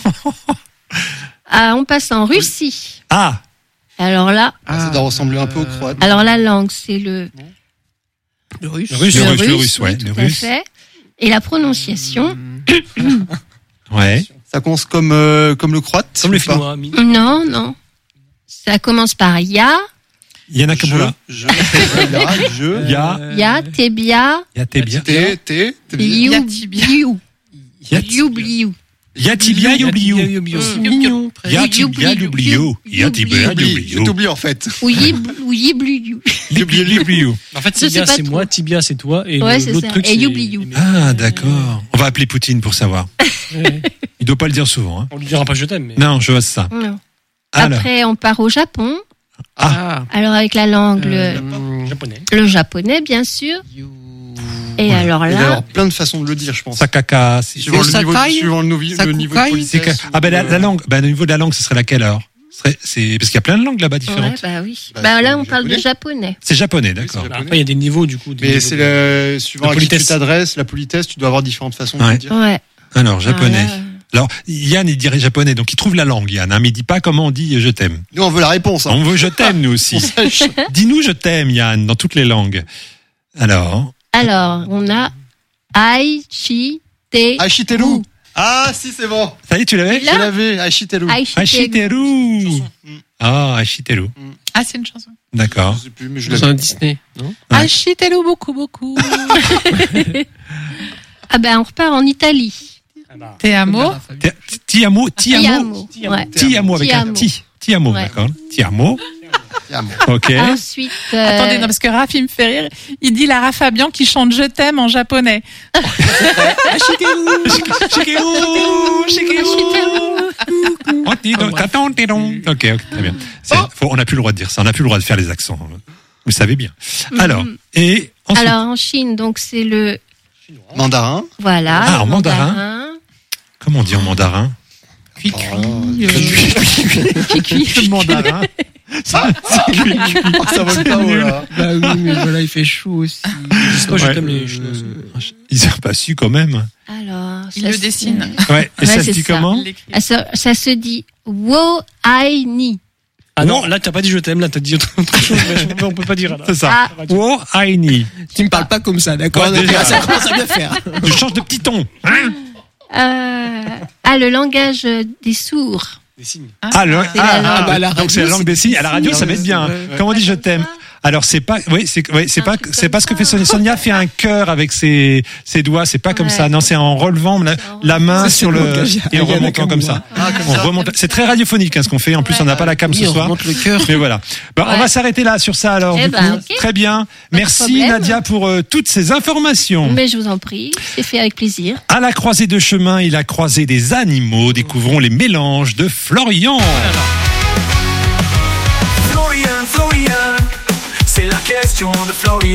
Speaker 5: Ah, on passe en Russie.
Speaker 2: Ah,
Speaker 5: Alors là,
Speaker 4: Ça doit ressembler un peu au croate.
Speaker 5: alors la langue, c'est le,
Speaker 7: Le russe.
Speaker 2: le russe,
Speaker 5: le
Speaker 2: le russe, le russe,
Speaker 5: oui,
Speaker 2: ouais,
Speaker 5: tout
Speaker 2: le
Speaker 5: à
Speaker 2: russe.
Speaker 5: fait. Et la prononciation,
Speaker 2: Ouais.
Speaker 4: Ça commence comme, euh, comme le croate.
Speaker 7: Comme le
Speaker 4: ou pas
Speaker 7: finnois. mi-
Speaker 5: non, non. Ça commence par Ya,
Speaker 2: Yana Kabula.
Speaker 4: Je, je, là, je,
Speaker 2: Ya,
Speaker 5: Ya, Tebia,
Speaker 2: ya tibia.
Speaker 4: T, T, T,
Speaker 5: Liu,
Speaker 3: Yatibia.
Speaker 5: Liu,
Speaker 2: Ya
Speaker 5: Liu, Liu.
Speaker 2: Ya tibia, youbliou.
Speaker 7: C'est
Speaker 5: Mm.
Speaker 7: mignon. presque.
Speaker 2: Ya
Speaker 5: Oui,
Speaker 2: tibia,
Speaker 5: youbliou.
Speaker 2: youbliou. Ya tibia,
Speaker 4: J'oublie, je
Speaker 2: youbliou.
Speaker 4: t'oublie en fait.
Speaker 5: Ouyi, ouyi, Bliu.
Speaker 2: Youbliou, youbliou.
Speaker 7: En fait,
Speaker 5: Je sais
Speaker 7: tibia,
Speaker 5: pas
Speaker 7: c'est
Speaker 5: trop.
Speaker 7: moi, tibia, c'est toi, et
Speaker 5: Ouais,
Speaker 7: le-
Speaker 5: c'est
Speaker 7: l'autre
Speaker 5: ça.
Speaker 7: truc,
Speaker 5: Et
Speaker 7: c'est...
Speaker 5: youbliou.
Speaker 2: Ah, d'accord. On va appeler Poutine pour savoir.
Speaker 7: Ouais.
Speaker 2: Il doit pas le dire souvent, hein.
Speaker 7: On lui dira pas je t'aime, mais...
Speaker 2: Non, je vois ça.
Speaker 5: Non.
Speaker 2: Alors,
Speaker 5: Après, on part au Japon.
Speaker 7: Ah,
Speaker 5: Alors, avec la langue, le,
Speaker 7: euh, japonais.
Speaker 5: le japonais, bien sûr. Et
Speaker 2: Ouais.
Speaker 5: alors
Speaker 4: Il va y
Speaker 5: là,
Speaker 4: avoir plein de façons de le dire, je pense.
Speaker 2: Sakaka. c'est-
Speaker 4: Suivant le niveau,
Speaker 7: Sakai
Speaker 4: suivant le niveau, le niveau de
Speaker 7: Sakukai
Speaker 2: c'est
Speaker 4: politesse.
Speaker 2: que- Ah, ben, la, la langue. Ben, au niveau de la langue, ce serait laquelle alors? Ce serait- C'est, parce qu'il y a plein de langues là-bas
Speaker 5: ouais,
Speaker 2: différentes.
Speaker 5: bah oui.
Speaker 4: Bah,
Speaker 5: Bah,
Speaker 4: c'est
Speaker 5: là,
Speaker 4: le
Speaker 5: on parle de
Speaker 4: japonais.
Speaker 5: japonais.
Speaker 2: C'est japonais,
Speaker 4: Oui,
Speaker 2: d'accord.
Speaker 4: c'est japonais.
Speaker 7: Après, il y a des niveaux, du coup. des
Speaker 4: Mais
Speaker 7: niveaux
Speaker 4: c'est
Speaker 7: de-
Speaker 4: le, suivant
Speaker 7: de
Speaker 4: à qui tu
Speaker 7: politesse.
Speaker 4: t'adresses, la politesse, tu dois avoir différentes façons de
Speaker 2: Ouais.
Speaker 4: le dire.
Speaker 5: Ouais.
Speaker 2: Alors, japonais.
Speaker 5: Ah, là,
Speaker 2: Alors, Yann, il dirait japonais, donc il trouve la langue, Yann, hein, mais il dit pas comment on dit je t'aime.
Speaker 4: Nous, on veut la réponse, hein.
Speaker 2: On veut je t'aime, nous aussi.
Speaker 4: On sache.
Speaker 2: Dis-nous je t'aime, Yann, dans toutes les langues. Alors,
Speaker 5: Alors, on a Aichi Te.
Speaker 4: Ashiteru. Ah, si, c'est bon.
Speaker 2: ça y est, tu l'avais?
Speaker 5: Là
Speaker 4: Je l'avais, Ashiteru.
Speaker 2: Ashiteru.
Speaker 4: Chanson.
Speaker 2: Ah, Ashiteru.
Speaker 3: Ah, c'est une chanson.
Speaker 2: D'accord.
Speaker 4: Je sais plus, mais je
Speaker 7: Dans
Speaker 4: l'avais.
Speaker 7: un Disney, non?
Speaker 2: Ouais.
Speaker 3: Achitez-le beaucoup, beaucoup.
Speaker 5: Ah ben, on repart en Italie.
Speaker 3: Te amo.
Speaker 2: Ti amo, ti amo.
Speaker 5: Tiamo. Ouais.
Speaker 2: Ti amo avec un
Speaker 5: Tiamo.
Speaker 2: ti. Ti amo,
Speaker 5: Ouais.
Speaker 2: d'accord. Ti amo. Ok.
Speaker 5: Ensuite, euh,
Speaker 3: Attendez, non, parce que Raph, il me fait rire. Il dit Lara Fabian qui chante Je t'aime en japonais.
Speaker 2: Ok, ok, très bien. C'est- faut- on n'a plus le droit de dire ça. On n'a plus le droit de faire les accents. Vous savez bien. Alors, et ensuite.
Speaker 5: alors en Chine, donc c'est le
Speaker 4: Mandarin.
Speaker 5: voilà.
Speaker 2: Ah,
Speaker 5: le
Speaker 2: en mandarin. Comment on dit en mandarin?
Speaker 6: Cuit, cuit.
Speaker 2: Le mandarin. Ça, c'est cuit, cuit.
Speaker 4: Ça va pas haut, là.
Speaker 6: Bah oui, mais voilà, il fait chaud aussi. Moi, je
Speaker 2: Ouais.
Speaker 6: t'aime les chinois.
Speaker 2: Ils ont pas su quand même.
Speaker 5: Alors,
Speaker 3: Il
Speaker 5: ça
Speaker 3: le
Speaker 5: se-
Speaker 3: dessine.
Speaker 2: Ouais. Et
Speaker 5: Ouais,
Speaker 2: ça se
Speaker 5: c'est
Speaker 2: dit
Speaker 5: ça.
Speaker 2: comment?
Speaker 3: Il l'écrit.
Speaker 5: Ah, ça, ça se dit Wo Ai Ni.
Speaker 6: Ah non, là, t'as pas dit je t'aime, là, t'as dit autre chose, mais on peut pas dire, là.
Speaker 2: C'est ça.
Speaker 5: Ah.
Speaker 2: Wo Aini.
Speaker 7: Tu me parles pas comme ça, d'accord?
Speaker 2: Ouais, déjà.
Speaker 7: Ça commence à bien faire.
Speaker 2: Tu changes de petit ton. Hein?
Speaker 5: Euh, ah, le langage des sourds.
Speaker 6: Des signes.
Speaker 2: Ah, le,
Speaker 5: C'est la
Speaker 2: ah,
Speaker 5: langue.
Speaker 2: ah,
Speaker 7: Ah, bah, à la
Speaker 2: donc
Speaker 7: radio,
Speaker 2: c'est la langue
Speaker 7: c'est
Speaker 2: des signes. À la radio,
Speaker 7: des
Speaker 2: ça va être
Speaker 7: signes,
Speaker 2: bien.
Speaker 7: ouais, ouais.
Speaker 2: Comment on dit je t'aime? Alors c'est pas, oui, c'est, oui, c'est
Speaker 5: Un
Speaker 2: pas,
Speaker 5: truc
Speaker 2: c'est
Speaker 5: comme
Speaker 2: pas ce que fait
Speaker 5: ça.
Speaker 2: Sonia. Sonia fait un cœur avec ses, ses doigts. C'est pas comme
Speaker 5: Ouais.
Speaker 2: ça. Non, c'est en relevant la,
Speaker 5: C'est en
Speaker 2: la main
Speaker 7: Ça, c'est
Speaker 2: sur
Speaker 7: le
Speaker 2: le
Speaker 7: langage
Speaker 2: et en
Speaker 7: Ayana
Speaker 2: remontant comme ça.
Speaker 7: Kamura.
Speaker 2: On remonte. C'est très radiophonique hein, ce qu'on fait. En plus, on n'a pas la cam
Speaker 6: Oui,
Speaker 2: ce
Speaker 6: on
Speaker 2: soir.
Speaker 6: remonte le cœur.
Speaker 2: Mais voilà. Bon, on
Speaker 5: Ouais.
Speaker 2: va s'arrêter là sur ça alors.
Speaker 5: Eh
Speaker 2: du
Speaker 5: ben,
Speaker 2: coup.
Speaker 5: ok.
Speaker 2: Très bien. Merci
Speaker 5: problème.
Speaker 2: Nadia pour euh, toutes ces informations.
Speaker 5: Mais je vous en prie, c'est fait avec plaisir.
Speaker 2: À la croisée de chemin et la croisée des animaux, découvrons les mélanges de Florian.
Speaker 1: Florian, Florian, c'est la question de Florian.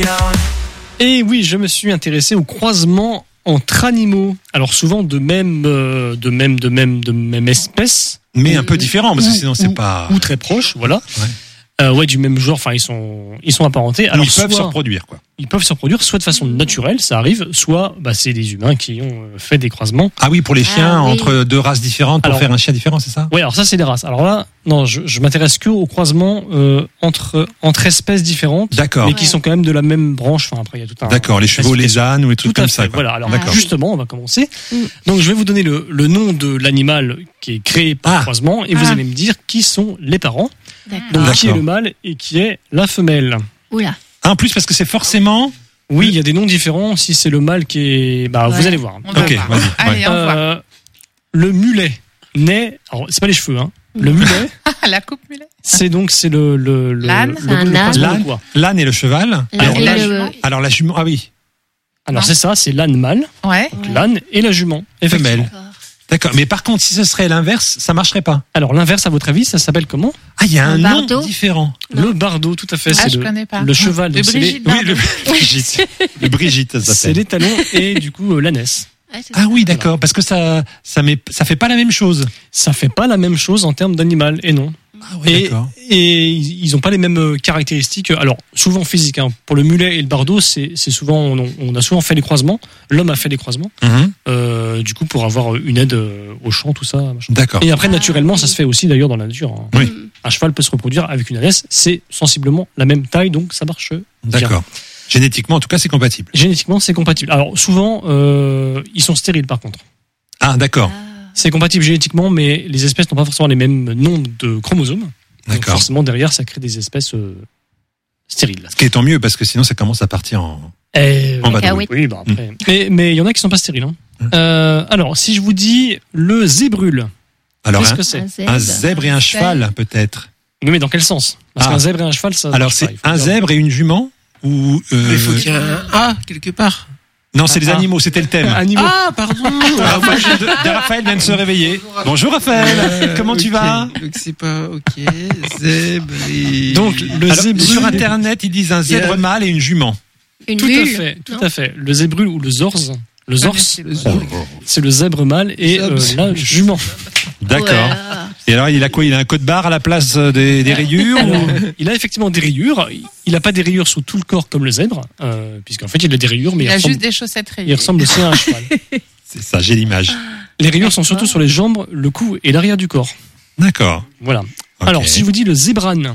Speaker 6: Et oui, je me suis intéressé au croisement entre animaux. Alors souvent de même, euh, de même, de même, de même espèce.
Speaker 2: Mais un peu différent parce que sinon c'est
Speaker 6: ou-
Speaker 2: pas.
Speaker 6: Ou très proches, voilà.
Speaker 2: Ouais.
Speaker 6: Euh, ouais, du même genre. Enfin, ils sont, ils sont apparentés.
Speaker 2: Ou
Speaker 6: Alors
Speaker 2: ils peuvent se
Speaker 6: soit-
Speaker 2: reproduire quoi.
Speaker 6: ils peuvent se reproduire soit de façon naturelle, ça arrive, soit bah, c'est des humains qui ont euh, fait des croisements.
Speaker 2: Ah oui, pour les chiens
Speaker 5: Ah oui.
Speaker 2: entre deux races différentes pour
Speaker 6: Alors-
Speaker 2: faire un chien différent, c'est ça?
Speaker 6: Ouais, alors ça c'est des races. Alors là, non, je, je m'intéresse que au croisement euh, entre entre espèces différentes,
Speaker 2: D'accord.
Speaker 6: mais qui sont quand même de la même branche. Enfin après il y a tout un.
Speaker 2: D'accord, les chevaux, les
Speaker 6: classification.
Speaker 2: ânes ou les
Speaker 6: Tout
Speaker 2: trucs
Speaker 6: à
Speaker 2: comme
Speaker 6: fait.
Speaker 2: ça. quoi.
Speaker 6: Voilà. Alors
Speaker 2: D'accord.
Speaker 6: justement, on va commencer.
Speaker 5: Mm.
Speaker 6: Donc je vais vous donner le, le nom de l'animal qui est créé par
Speaker 2: Ah.
Speaker 6: croisement et vous
Speaker 3: Ah.
Speaker 6: allez me dire qui sont les parents.
Speaker 5: D'accord.
Speaker 6: Donc qui est
Speaker 2: D'accord.
Speaker 6: le mâle et qui est la femelle.
Speaker 5: Oula.
Speaker 2: Ah, en plus parce que c'est forcément.
Speaker 6: Oui, il y a des noms différents. Si c'est le mâle qui est, bah vous
Speaker 5: Ouais.
Speaker 6: allez voir.
Speaker 3: On va
Speaker 2: Ok,
Speaker 3: voir.
Speaker 2: vas-y,
Speaker 3: Allez, on voit.
Speaker 6: Euh, le mulet naît. Alors c'est pas les cheveux, hein. Le mulet,
Speaker 3: La coupe mulet.
Speaker 6: c'est donc c'est le le le,
Speaker 3: L'âne.
Speaker 6: le-
Speaker 5: C'est un
Speaker 6: le
Speaker 5: âne.
Speaker 6: croisement de
Speaker 2: L'âne.
Speaker 6: quoi
Speaker 2: L'âne et le cheval.
Speaker 5: La-
Speaker 6: Alors,
Speaker 5: et
Speaker 6: la
Speaker 5: le-
Speaker 3: jument.
Speaker 2: Alors la jument. Ah oui.
Speaker 6: Alors
Speaker 3: Non.
Speaker 6: c'est ça, c'est l'âne mâle,
Speaker 3: Ouais.
Speaker 6: donc
Speaker 5: Ouais.
Speaker 6: l'âne et la jument. Effectivement.
Speaker 2: Femelle. D'accord. Mais par contre, si ce serait l'inverse, ça marcherait pas.
Speaker 6: Alors l'inverse, à votre avis, ça s'appelle comment?
Speaker 2: Ah, il y a un,
Speaker 5: Un
Speaker 2: nom
Speaker 5: bardeau.
Speaker 2: différent.
Speaker 5: Non.
Speaker 6: Le bardeau, tout à fait.
Speaker 3: Ah,
Speaker 6: c'est
Speaker 3: je
Speaker 6: le,
Speaker 3: connais pas.
Speaker 6: le cheval.
Speaker 3: Le
Speaker 6: donc c'est les-
Speaker 3: Brigitte
Speaker 2: Oui, le
Speaker 3: Bardot.
Speaker 2: Brigitte. Le Brigitte, ça
Speaker 6: C'est
Speaker 2: s'appelle.
Speaker 6: les talons et du coup euh, l'ânesse.
Speaker 5: Ouais, c'est
Speaker 2: Ah
Speaker 5: ça.
Speaker 2: oui, d'accord. Parce que ça, ça met, ça fait pas la même chose.
Speaker 6: Ça fait pas la même chose en termes d'animal, et non.
Speaker 2: Ah oui,
Speaker 6: Et,
Speaker 2: d'accord.
Speaker 6: et ils ont pas les mêmes euh, caractéristiques. Alors souvent physiques. Hein. Pour le mulet et le bardeau, c'est c'est souvent on, on a souvent fait les croisements. L'homme a fait les croisements.
Speaker 2: Mhm.
Speaker 6: Euh, du coup pour avoir une aide euh, au champ, tout ça. Machin.
Speaker 2: D'accord.
Speaker 6: Et après
Speaker 5: Ah,
Speaker 6: naturellement,
Speaker 5: oui.
Speaker 6: ça se fait aussi d'ailleurs dans la nature. Hein.
Speaker 2: Oui.
Speaker 5: Mm.
Speaker 6: Un cheval peut se reproduire avec une ânesse. C'est sensiblement la même taille, donc ça marche. bien.
Speaker 2: D'accord. Génétiquement, en tout cas, c'est compatible.
Speaker 6: Génétiquement, c'est compatible. Alors souvent, euh, ils sont stériles par contre.
Speaker 2: Ah, d'accord.
Speaker 6: C'est compatible génétiquement, mais les espèces n'ont pas forcément les mêmes nombres de chromosomes. Donc
Speaker 2: D'accord.
Speaker 6: forcément, derrière, ça crée des espèces euh, stériles.
Speaker 2: Ce qui est tant mieux parce que sinon, ça commence à partir en,
Speaker 6: Et,
Speaker 2: en vadrouille.
Speaker 5: cacahuètes.
Speaker 6: oui, bah après. Mais mais il y en a qui sont pas stériles. Hein.
Speaker 2: Hum.
Speaker 6: Euh, alors, si je vous dis le zébrule,
Speaker 2: Alors,
Speaker 6: qu'est-ce
Speaker 2: un,
Speaker 6: que c'est?
Speaker 5: Un zèbre.
Speaker 2: un zèbre et un cheval, peut-être.
Speaker 6: Oui, mais dans quel sens? Parce
Speaker 2: Ah.
Speaker 6: qu'un zèbre et un cheval, ça.
Speaker 2: Alors,
Speaker 6: marche pas,
Speaker 2: c'est
Speaker 6: il faut
Speaker 2: un
Speaker 6: dire.
Speaker 2: zèbre et une jument ou euh,
Speaker 7: Il faut qu'il y ait un A quelque part.
Speaker 2: Non, c'est les
Speaker 6: Ah.
Speaker 2: animaux, c'était le thème.
Speaker 6: Animaux.
Speaker 7: Ah, pardon.
Speaker 2: Alors, moi, je- de- de- Raphaël vient de se réveiller. Bonjour Raphaël,
Speaker 7: Euh,
Speaker 2: comment tu
Speaker 7: ok.
Speaker 2: vas?
Speaker 7: Donc c'est pas ok. Zèbre et.
Speaker 6: Donc le
Speaker 2: Alors,
Speaker 6: zébrule.
Speaker 2: sur internet, ils disent un zèbre
Speaker 7: Yeah.
Speaker 2: mâle et une jument.
Speaker 5: Une
Speaker 6: Tout à
Speaker 5: mule.
Speaker 6: fait, tout
Speaker 5: non
Speaker 6: à fait. Le zébrule ou le zorze. Le zorse,
Speaker 7: Le zèbre.
Speaker 6: c'est le zèbre mâle et euh,
Speaker 7: Zèbre.
Speaker 6: la jument.
Speaker 2: D'accord.
Speaker 5: Voilà.
Speaker 2: Et alors, il a quoi? Il a un code barre à la place euh, des, des rayures
Speaker 6: Alors,
Speaker 2: ou-
Speaker 6: il a effectivement des rayures. Il n'a pas des rayures sur tout le corps comme le zèbre, euh, puisqu'en fait il a des rayures, mais
Speaker 3: Il
Speaker 6: il,
Speaker 3: a
Speaker 6: ressemble,
Speaker 3: juste des chaussettes
Speaker 6: il
Speaker 3: rayées.
Speaker 6: ressemble aussi à un cheval.
Speaker 2: C'est ça, j'ai l'image.
Speaker 6: Les rayures sont surtout sur les jambes, le cou et l'arrière du corps.
Speaker 2: D'accord.
Speaker 6: Voilà.
Speaker 2: Ok.
Speaker 6: Alors, si je vous dis le zébrane,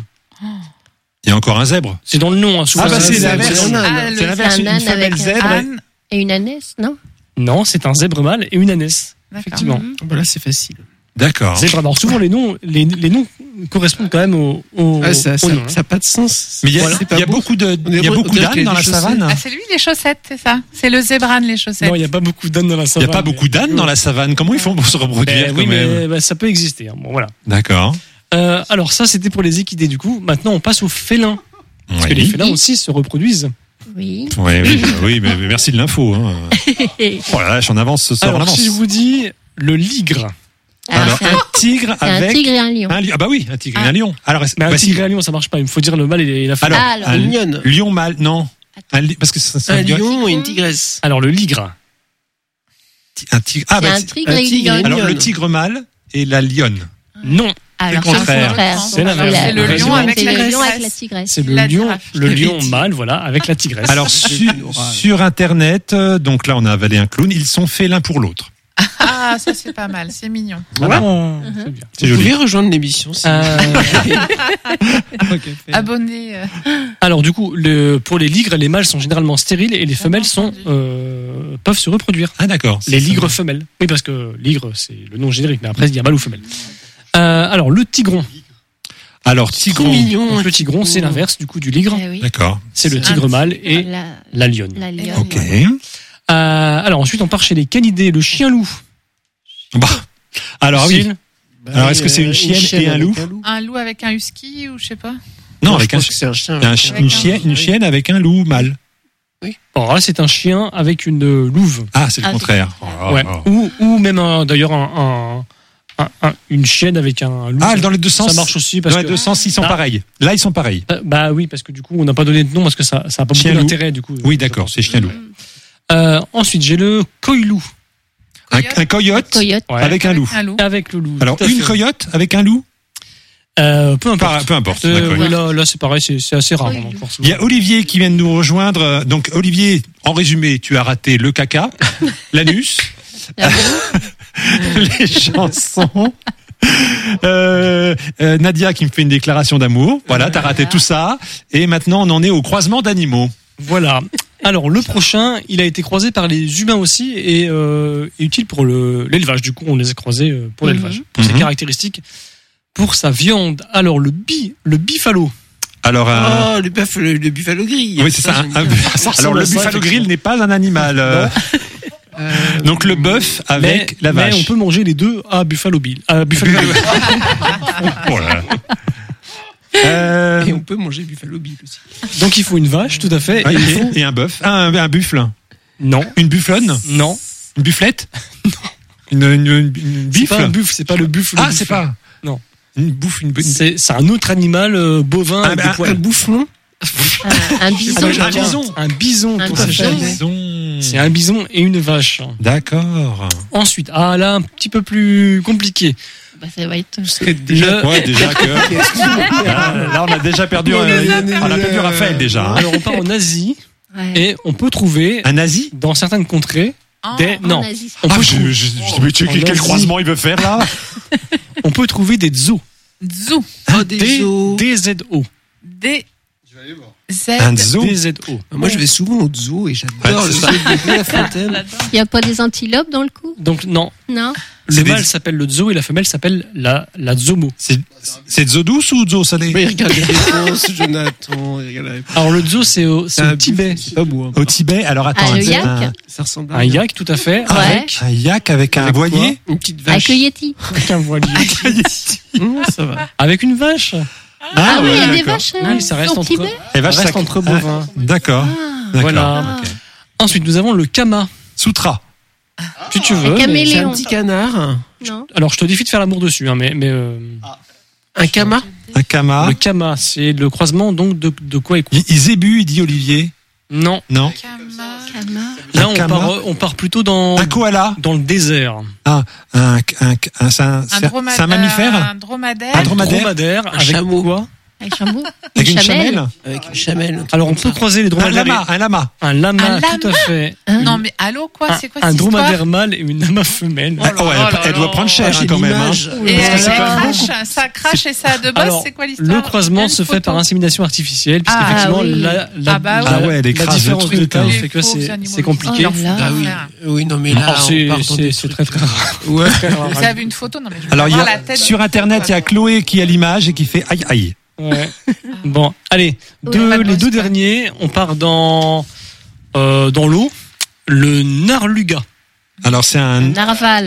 Speaker 2: Il y a encore un zèbre.
Speaker 6: c'est dans le nom. Hein, souvent,
Speaker 2: Ah, bah, c'est
Speaker 6: zèbre,
Speaker 2: l'inverse.
Speaker 6: c'est dans le nom.
Speaker 3: Ah, le
Speaker 2: C'est l'inverse,
Speaker 5: c'est
Speaker 2: une
Speaker 5: un âne
Speaker 2: femelle
Speaker 5: avec un
Speaker 2: zèbre.
Speaker 3: âne.
Speaker 5: Et une ânesse, non
Speaker 6: Non, c'est un zèbre mâle et une ânesse.
Speaker 3: D'accord.
Speaker 6: Effectivement.
Speaker 5: Mhm.
Speaker 7: Voilà, c'est facile.
Speaker 2: D'accord.
Speaker 6: Zèbre. Alors souvent les noms, les, les noms correspondent quand même au, au,
Speaker 7: Ah, ça,
Speaker 6: au
Speaker 7: ça,
Speaker 6: nom, hein.
Speaker 7: ça a pas de sens.
Speaker 2: Mais il y a,
Speaker 7: Voilà. C'est
Speaker 2: il y a
Speaker 7: pas beau.
Speaker 2: beaucoup de,
Speaker 7: On
Speaker 2: il y a
Speaker 7: dirait-
Speaker 2: beaucoup
Speaker 7: on dirait qu'il
Speaker 2: d'ânes
Speaker 7: y a
Speaker 2: dans
Speaker 7: des
Speaker 2: la
Speaker 7: chaussettes.
Speaker 2: savane.
Speaker 3: Ah, c'est lui les chaussettes, c'est ça. C'est le zébrane les chaussettes.
Speaker 6: Non, il n'y a pas beaucoup d'ânes dans la
Speaker 2: Il
Speaker 6: savane.
Speaker 2: n'y a pas beaucoup d'ânes dans la savane. Comment ils font pour se reproduire
Speaker 6: Ben
Speaker 2: quand
Speaker 6: oui,
Speaker 2: même
Speaker 6: mais ben, ça peut exister. hein. Bon, voilà.
Speaker 2: D'accord.
Speaker 6: Euh, alors ça, c'était pour les équidés du coup. Maintenant, on passe aux félins. Parce que les félins aussi se reproduisent.
Speaker 5: Oui.
Speaker 2: Ouais, oui, oui, mais mais merci de l'info. Hein. Oh la vache, on avance ce soir, on
Speaker 6: Alors,
Speaker 2: avance.
Speaker 6: si je vous dis le ligre.
Speaker 5: Alors,
Speaker 2: Alors,
Speaker 5: c'est
Speaker 2: un tigre
Speaker 5: c'est un
Speaker 2: avec
Speaker 5: tigre et un lion.
Speaker 2: un lion. Ah bah oui, un tigre et
Speaker 5: Ah.
Speaker 2: un lion. Alors,
Speaker 6: Mais un
Speaker 2: bah, si-
Speaker 6: tigre et un lion, ça marche pas. Il faut dire le mâle et la femelle.
Speaker 2: alors,
Speaker 5: Ah, alors.
Speaker 2: un
Speaker 7: Mignonne.
Speaker 2: lion mâle, non. Un li- parce que ça, ça
Speaker 7: Un
Speaker 2: veut dire-
Speaker 7: lion et une tigresse.
Speaker 6: Alors le ligre.
Speaker 2: un tigre. Ah
Speaker 5: C'est
Speaker 2: bah
Speaker 5: un
Speaker 2: c'est-
Speaker 5: tigre
Speaker 7: un
Speaker 5: et une
Speaker 7: tigre et
Speaker 5: lionne.
Speaker 7: une-
Speaker 2: alors le
Speaker 7: Mignonne.
Speaker 2: tigre mâle et la lionne.
Speaker 6: Non,
Speaker 5: Alors,
Speaker 2: le contraire.
Speaker 6: C'est l'inverse.
Speaker 3: C'est le
Speaker 6: Raison.
Speaker 3: lion avec
Speaker 5: C'est
Speaker 3: la
Speaker 5: le lion
Speaker 3: tigresse.
Speaker 5: avec la tigresse.
Speaker 6: C'est le
Speaker 3: La
Speaker 6: lion,
Speaker 3: girafe.
Speaker 6: le
Speaker 7: Je
Speaker 6: lion
Speaker 7: l'avais dit.
Speaker 6: mâle, voilà, avec la tigresse.
Speaker 2: Alors su- sur internet, euh, donc là on a avalé un clown, ils sont faits l'un pour l'autre.
Speaker 3: Ah, ça c'est pas mal, c'est mignon.
Speaker 6: voilà.
Speaker 5: Mhm.
Speaker 6: C'est bien.
Speaker 2: C'est
Speaker 7: Vous
Speaker 2: joli.
Speaker 7: pouvez rejoindre l'émission. Si
Speaker 6: Euh,
Speaker 3: Abonné. euh,
Speaker 6: alors du coup, le, pour les ligres, les mâles sont généralement stériles et les femelles sont
Speaker 3: entendu.
Speaker 6: euh, peuvent se reproduire.
Speaker 2: Ah d'accord.
Speaker 6: Les ligres femelles. Oui, parce que ligre, c'est le nom générique, mais après il y a mâle ou femelle. Euh, alors le tigron.
Speaker 2: Alors
Speaker 7: Trop
Speaker 2: tigron.
Speaker 7: mignon.
Speaker 6: Donc, le tigron, c'est l'inverse du coup du ligre.
Speaker 5: Eh oui.
Speaker 2: D'accord.
Speaker 6: C'est le
Speaker 3: C'est
Speaker 6: tigre
Speaker 3: un
Speaker 6: mâle et
Speaker 5: La,
Speaker 6: la lionne.
Speaker 5: la lionne.
Speaker 2: Ok.
Speaker 6: Euh, alors ensuite, on part chez les canidés, le chien loup.
Speaker 2: Bah. Alors oui.
Speaker 6: Style.
Speaker 2: Alors, est-ce que c'est une chienne et un
Speaker 7: avec
Speaker 2: loup
Speaker 3: Un loup avec un husky ou je sais pas.
Speaker 2: Non,
Speaker 7: je
Speaker 2: avec un,
Speaker 7: pense que c'est un chien.
Speaker 2: un
Speaker 7: avec
Speaker 2: chi-
Speaker 7: un-
Speaker 2: une chienne, une chienne avec un loup mâle.
Speaker 6: Alors là, c'est un chien avec une euh, louve.
Speaker 2: Ah, c'est le
Speaker 5: Ah,
Speaker 2: contraire. Oh,
Speaker 6: Ouais.
Speaker 2: oh.
Speaker 6: Ou, ou même un- d'ailleurs un, un, un- un- une chienne avec un loup.
Speaker 2: Ah, dans les deux sens.
Speaker 6: Ça marche aussi parce
Speaker 2: Dans les
Speaker 6: que
Speaker 2: deux sens, ils sont
Speaker 6: Ah.
Speaker 2: pareils. Là, ils sont pareils.
Speaker 6: bah, bah oui, parce que du coup, on n'a pas donné de nom parce que ça, ça a pas
Speaker 2: Chien
Speaker 6: beaucoup
Speaker 2: loup.
Speaker 6: d'intérêt du coup.
Speaker 2: Oui, d'accord, c'est chien loup.
Speaker 6: Euh, ensuite, j'ai le coilou
Speaker 2: Un, un coyote
Speaker 5: Coyote.
Speaker 6: Ouais.
Speaker 2: avec un loup.
Speaker 3: Un loup.
Speaker 6: avec le loup.
Speaker 2: Alors,
Speaker 6: Tout à
Speaker 2: une
Speaker 6: fait.
Speaker 2: coyote avec un loup
Speaker 6: Euh, peu importe.
Speaker 2: Par- peu importe,
Speaker 6: Euh,
Speaker 2: d'accord.
Speaker 6: oui, là, là c'est pareil, c'est c'est assez rare.
Speaker 5: Coilou.
Speaker 6: on en force.
Speaker 2: Il y a Olivier qui vient de nous rejoindre. Donc, Olivier, en résumé, tu as raté le caca, l'anus, les chansons. Euh, euh, Nadia qui me fait une déclaration d'amour. Voilà, t'as raté tout ça. Et maintenant, on en est au croisement d'animaux.
Speaker 6: Voilà. Alors le prochain, il a été croisé par les humains aussi et euh, est utile pour le l'élevage. Du coup, on les a croisés euh, pour
Speaker 5: Mhm.
Speaker 6: l'élevage, pour ses
Speaker 2: Mhm.
Speaker 6: caractéristiques, pour sa viande. Alors le bi, le bifalo.
Speaker 2: Alors, un-
Speaker 7: Oh, le buffalo, le buffalo grill.
Speaker 2: oui, c'est ça. un- un-
Speaker 6: ressemble
Speaker 2: alors, le
Speaker 6: à ça,
Speaker 2: buffalo grill n'est pas un animal. euh,
Speaker 7: Euh,
Speaker 2: Donc, le bœuf avec
Speaker 6: mais,
Speaker 2: la vache.
Speaker 6: mais on peut manger les deux à Buffalo Bill. À Buffalo Bill.
Speaker 2: Oh là là. Euh,
Speaker 7: Et on peut manger buffalo bill aussi.
Speaker 6: Donc il faut une vache, tout à fait.
Speaker 2: ouais,
Speaker 6: et il faut...
Speaker 2: et, et un bœuf. Ah, un, un buffle.
Speaker 6: Non,
Speaker 2: Une bufflonne.
Speaker 6: non.
Speaker 2: Une bufflette. Une, une, une, une
Speaker 6: C'est
Speaker 2: bifle.
Speaker 6: pas un buff, c'est pas le buffle.
Speaker 2: Ah, c'est pas.
Speaker 6: Non.
Speaker 2: Une bouffe, une, une...
Speaker 6: C'est c'est un autre animal euh, bovin
Speaker 2: Un-
Speaker 6: avec
Speaker 2: un-
Speaker 6: des poils.
Speaker 7: Un boufflon.
Speaker 5: Un, un bison.
Speaker 6: Ah, non,
Speaker 2: un
Speaker 6: tiens,
Speaker 2: bison.
Speaker 6: Un bison.
Speaker 5: Un
Speaker 6: tout à
Speaker 5: bison.
Speaker 6: fait.
Speaker 2: Bison.
Speaker 6: C'est un bison et une vache.
Speaker 2: D'accord.
Speaker 6: Ensuite, ah là, un petit peu plus compliqué.
Speaker 5: Bah, ça va être.
Speaker 6: Le-
Speaker 2: Ouais, déjà que. là, là, on a déjà perdu. euh, on a perdu Raphaël déjà. hein.
Speaker 6: Alors on part en Asie
Speaker 5: Ouais.
Speaker 6: et on peut trouver
Speaker 2: Un nazi.
Speaker 6: dans certaines contrées
Speaker 3: Ah,
Speaker 6: des
Speaker 5: En
Speaker 6: non,
Speaker 5: Asie.
Speaker 6: on
Speaker 2: Ah,
Speaker 6: peut,
Speaker 2: je,
Speaker 6: trou-
Speaker 2: je, je, mais tu-
Speaker 6: En
Speaker 2: quel
Speaker 6: Asie.
Speaker 2: croisement il veut faire là?
Speaker 6: on peut trouver des zoos.
Speaker 3: Zoo.
Speaker 7: Oh, des
Speaker 6: D
Speaker 7: zoos.
Speaker 6: D Z O.
Speaker 3: D. Z.
Speaker 2: Un zoo.
Speaker 6: D Z O.
Speaker 7: Moi, je vais souvent au zoo et j'adore
Speaker 2: Ouais,
Speaker 7: le
Speaker 2: c'est
Speaker 7: zoo de la Fontaine.
Speaker 5: Il n'y a pas des antilopes dans le coup?
Speaker 6: Donc non,
Speaker 5: Non?
Speaker 6: le
Speaker 2: C'est des-
Speaker 6: mâle s'appelle le zoo et la femelle s'appelle la la zomo.
Speaker 2: C'est c'est zo douce ou zo salé?
Speaker 7: Mais regarde les réponses, Jonathan. il regarde la réponse.
Speaker 6: Alors le zoo c'est au, c'est
Speaker 7: C'est
Speaker 6: au
Speaker 7: un
Speaker 6: Tibet.
Speaker 7: C'est pas beau. hein.
Speaker 2: Au Tibet. Alors attends.
Speaker 5: Ah, le
Speaker 2: un-
Speaker 5: yak?
Speaker 2: un,
Speaker 7: Ça ressemble à
Speaker 6: Un yak tout à fait
Speaker 5: Ouais.
Speaker 6: avec,
Speaker 2: un yak avec un
Speaker 7: Avec quoi
Speaker 2: voilier.
Speaker 7: Une petite
Speaker 5: Avec
Speaker 7: vache.
Speaker 5: le Yeti.
Speaker 6: avec un voilier.
Speaker 7: Mmh, ça va.
Speaker 6: Avec une vache.
Speaker 5: Ah, oui, il y a
Speaker 2: ouais,
Speaker 5: des
Speaker 2: d'accord.
Speaker 5: vaches. euh,
Speaker 6: Oui, ça reste
Speaker 5: au
Speaker 6: entre
Speaker 5: Tibet.
Speaker 2: Et vache,
Speaker 6: ça reste
Speaker 2: ça-
Speaker 6: entre
Speaker 2: ah,
Speaker 6: bovins.
Speaker 2: D'accord.
Speaker 5: Ah.
Speaker 2: D'accord.
Speaker 6: Voilà.
Speaker 2: ok.
Speaker 6: Ensuite, nous avons le kama.
Speaker 2: Sutra.
Speaker 6: Si tu veux.
Speaker 5: Un
Speaker 6: mais-
Speaker 7: C'est
Speaker 5: caméléon.
Speaker 7: un petit canard.
Speaker 5: Non.
Speaker 6: Alors, je te défie de faire l'amour dessus, hein, mais, mais euh,
Speaker 7: Un kama.
Speaker 2: Un kama.
Speaker 6: le kama, c'est le croisement donc de, de quoi et quoi?
Speaker 2: Il, il zébu, il dit Olivier.
Speaker 6: Non.
Speaker 2: Non.
Speaker 3: Kama.
Speaker 5: Kama.
Speaker 6: Là,
Speaker 2: Un
Speaker 6: on
Speaker 2: kama.
Speaker 6: part, on part plutôt dans,
Speaker 2: Un koala.
Speaker 6: dans le désert.
Speaker 2: Ah, un, un, un, c'est un,
Speaker 3: Un,
Speaker 2: c'est-
Speaker 3: droma-
Speaker 2: c'est un mammifère.
Speaker 3: Un dromadaire.
Speaker 2: Un dromadaire.
Speaker 6: Dromadaire avec
Speaker 7: chameau.
Speaker 6: quoi?
Speaker 5: Avec chameau.
Speaker 2: Avec une chamelle.
Speaker 7: Avec une chamelle. un truc
Speaker 6: Alors, on
Speaker 7: comme
Speaker 6: peut
Speaker 7: ça.
Speaker 6: croiser les
Speaker 2: Un
Speaker 6: dromadaires.
Speaker 2: lama. Un lama.
Speaker 6: et- Un lama,
Speaker 3: Un
Speaker 6: tout à fait.
Speaker 3: Non, mais allô, quoi?
Speaker 6: Un,
Speaker 3: C'est quoi
Speaker 6: un
Speaker 3: cette
Speaker 6: dromadaire
Speaker 3: histoire?
Speaker 6: mâle et une lama femelle.
Speaker 3: Oh là
Speaker 2: Ah ouais,
Speaker 3: là
Speaker 2: elle, elle
Speaker 3: là
Speaker 2: doit
Speaker 3: là.
Speaker 2: prendre cher
Speaker 7: Ah,
Speaker 2: hein,
Speaker 7: j'ai
Speaker 2: quand même. hein.
Speaker 7: l'image.
Speaker 3: Et
Speaker 6: Parce que
Speaker 3: elle
Speaker 6: c'est pas
Speaker 3: crache, ça crache et ça a deux bosses,
Speaker 6: Alors,
Speaker 3: c'est quoi l'histoire?
Speaker 6: le croisement
Speaker 3: Une
Speaker 6: se fait
Speaker 3: photo.
Speaker 6: par insémination artificielle,
Speaker 3: Ah,
Speaker 6: puisqu'effectivement,
Speaker 5: oui.
Speaker 6: la, la,
Speaker 3: Ah bah oui.
Speaker 6: la-
Speaker 2: Ah ouais, elle
Speaker 6: la
Speaker 2: écrase le
Speaker 6: différence
Speaker 2: truc,
Speaker 6: de taille
Speaker 3: hein.
Speaker 6: fait que
Speaker 3: Les
Speaker 6: c'est
Speaker 3: pauvres animaux.
Speaker 6: c'est compliqué.
Speaker 5: Oh là.
Speaker 7: Ah oui. Oui, non, mais là,
Speaker 6: Alors, c'est
Speaker 7: on part dans
Speaker 6: c'est-
Speaker 7: des
Speaker 6: c'est
Speaker 7: trucs.
Speaker 6: très très rare.
Speaker 7: Ouais.
Speaker 6: Très rare.
Speaker 3: Vous avez une photo? Non, mais je veux
Speaker 2: Alors, il y
Speaker 3: voir la
Speaker 2: a,
Speaker 3: tête
Speaker 2: sur
Speaker 3: du-
Speaker 2: Internet, il y a Chloé qui a l'image et qui fait aïe aïe.
Speaker 6: Ouais. Bon, allez, deux,
Speaker 3: pas de
Speaker 6: les
Speaker 3: boss,
Speaker 6: deux
Speaker 3: quoi.
Speaker 6: derniers, on part dans euh, dans l'eau. Le narluga.
Speaker 2: Alors, c'est un,
Speaker 5: Narval.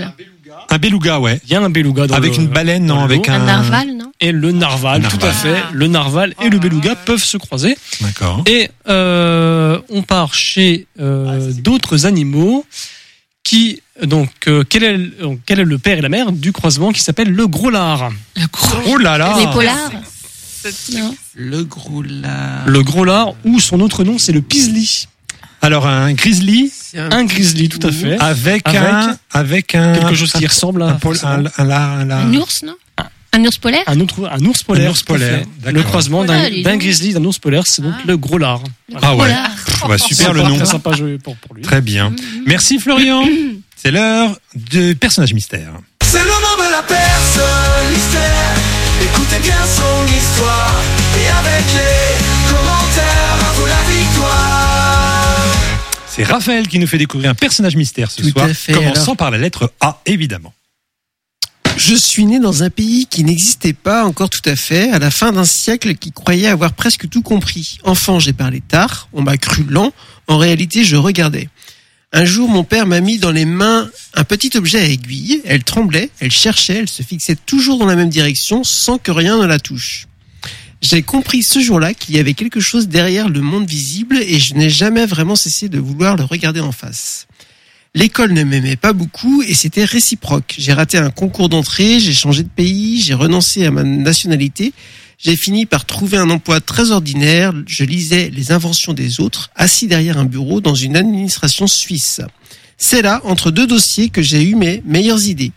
Speaker 2: Un beluga, ouais.
Speaker 6: Il y a un beluga dans
Speaker 2: Avec
Speaker 6: le-
Speaker 2: une baleine,
Speaker 6: dans
Speaker 2: non,
Speaker 6: le
Speaker 2: avec
Speaker 6: lot.
Speaker 2: un...
Speaker 5: Un narval, non?
Speaker 6: Et le narval,
Speaker 2: Un
Speaker 6: tout
Speaker 2: narval.
Speaker 6: à fait. Le narval et le beluga peuvent se croiser.
Speaker 2: D'accord.
Speaker 6: Et euh, on part chez euh, d'autres animaux qui donc euh, quel est le- donc, quel est le père et la mère du croisement qui s'appelle le gros lard.
Speaker 3: Le gros.
Speaker 2: Oh là là.
Speaker 5: Les polars? Non.
Speaker 7: Le gros là.
Speaker 6: Le gros lard ou son autre nom c'est le pisli.
Speaker 2: Alors, un grizzly
Speaker 7: C'est un,
Speaker 6: Un grizzly tout à fait.
Speaker 2: avec,
Speaker 6: Avec
Speaker 2: un... Avec un...
Speaker 6: Quelque chose qui ressemble à
Speaker 2: Un, pol- un, un, lard, un, lard.
Speaker 5: Un ours, non? Un ours polaire?
Speaker 6: un autre un ours polaire.
Speaker 2: Un ours
Speaker 6: tout à
Speaker 2: polaire,
Speaker 6: fait.
Speaker 2: d'accord.
Speaker 6: Le croisement d'un
Speaker 5: Voilà, dis
Speaker 6: d'un
Speaker 5: donc.
Speaker 6: grizzly d'un ours polaire c'est donc
Speaker 5: Ah.
Speaker 6: le gros lard.
Speaker 2: Ah ouais.
Speaker 5: Polar.
Speaker 2: Bah, super le
Speaker 6: Sympa,
Speaker 2: nom.
Speaker 6: Très sympa jeu pour, pour lui.
Speaker 2: Très bien. Merci Florian. C'est l'heure de personnage mystère.
Speaker 1: C'est le nom de la personne mystère. Écoutez bien son histoire. Et avec les commentaires, à vous la victoire.
Speaker 2: C'est Raphaël qui nous fait découvrir un personnage mystère ce
Speaker 7: Tout
Speaker 2: soir,
Speaker 7: à fait,
Speaker 2: commençant
Speaker 7: alors.
Speaker 2: par la lettre A, évidemment.
Speaker 7: Je suis né dans un pays qui n'existait pas encore tout à fait, à la fin d'un siècle qui croyait avoir presque tout compris. Enfant, j'ai parlé tard, on m'a cru lent, en réalité, je regardais. Un jour, mon père m'a mis dans les mains un petit objet à aiguille, elle tremblait, elle cherchait, elle se fixait toujours dans la même direction sans que rien ne la touche. J'ai compris ce jour-là qu'il y avait quelque chose derrière le monde visible et je n'ai jamais vraiment cessé de vouloir le regarder en face. L'école ne m'aimait pas beaucoup et c'était réciproque. J'ai raté un concours d'entrée, j'ai changé de pays, j'ai renoncé à ma nationalité. J'ai fini par trouver un emploi très ordinaire. Je lisais les inventions des autres, assis derrière un bureau dans une administration suisse. C'est là, entre deux dossiers, que j'ai eu mes meilleures idées.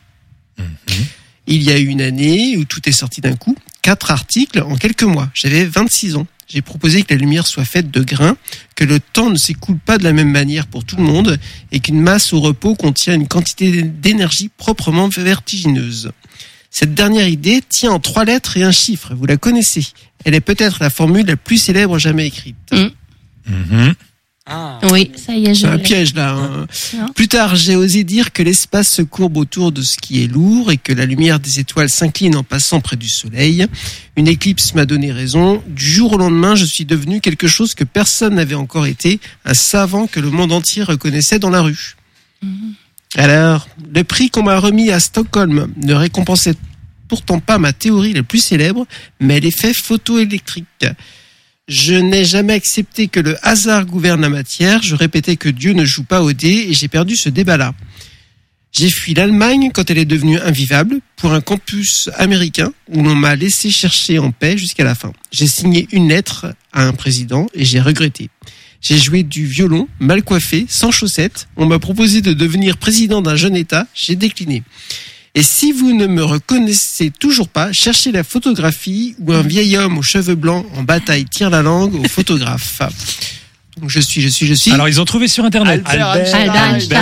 Speaker 7: Il y a eu une année où tout est sorti d'un coup. Quatre articles en quelques mois. J'avais vingt-six ans. J'ai proposé que la lumière soit faite de grains, que le temps ne s'écoule pas de la même manière pour tout le monde et qu'une masse au repos contient une quantité d'énergie proprement vertigineuse. Cette dernière idée tient en trois lettres et un chiffre. Vous la connaissez. Elle est peut-être la formule la plus célèbre jamais écrite.
Speaker 2: Mhm.
Speaker 6: Ah.
Speaker 5: Oui, ça y est, je
Speaker 7: C'est un
Speaker 5: l'ai.
Speaker 7: piège là. hein.
Speaker 5: Non.
Speaker 7: Plus tard, j'ai osé dire que l'espace se courbe autour de ce qui est lourd et que la lumière des étoiles s'incline en passant près du soleil. Une éclipse m'a donné raison. Du jour au lendemain, je suis devenu quelque chose que personne n'avait encore été, un savant que le monde entier reconnaissait dans la rue. Alors, le prix qu'on m'a remis à Stockholm ne récompensait pourtant pas ma théorie la plus célèbre, mais l'effet photoélectrique. Je n'ai jamais accepté que le hasard gouverne la matière. Je répétais que Dieu ne joue pas au dé et j'ai perdu ce débat-là. J'ai fui l'Allemagne quand elle est devenue invivable pour un campus américain où l'on m'a laissé chercher en paix jusqu'à la fin. J'ai signé une lettre à un président et j'ai regretté. J'ai joué du violon, mal coiffé, sans chaussettes. On m'a proposé de devenir président d'un jeune État. J'ai décliné. Et si vous ne me reconnaissez toujours pas, cherchez la photographie où un vieil homme aux cheveux blancs en bataille tire la langue au photographe. Donc je suis, je suis, je suis.
Speaker 2: Alors, ils ont trouvé sur Internet.
Speaker 7: Albert
Speaker 5: Einstein.
Speaker 2: Einstein.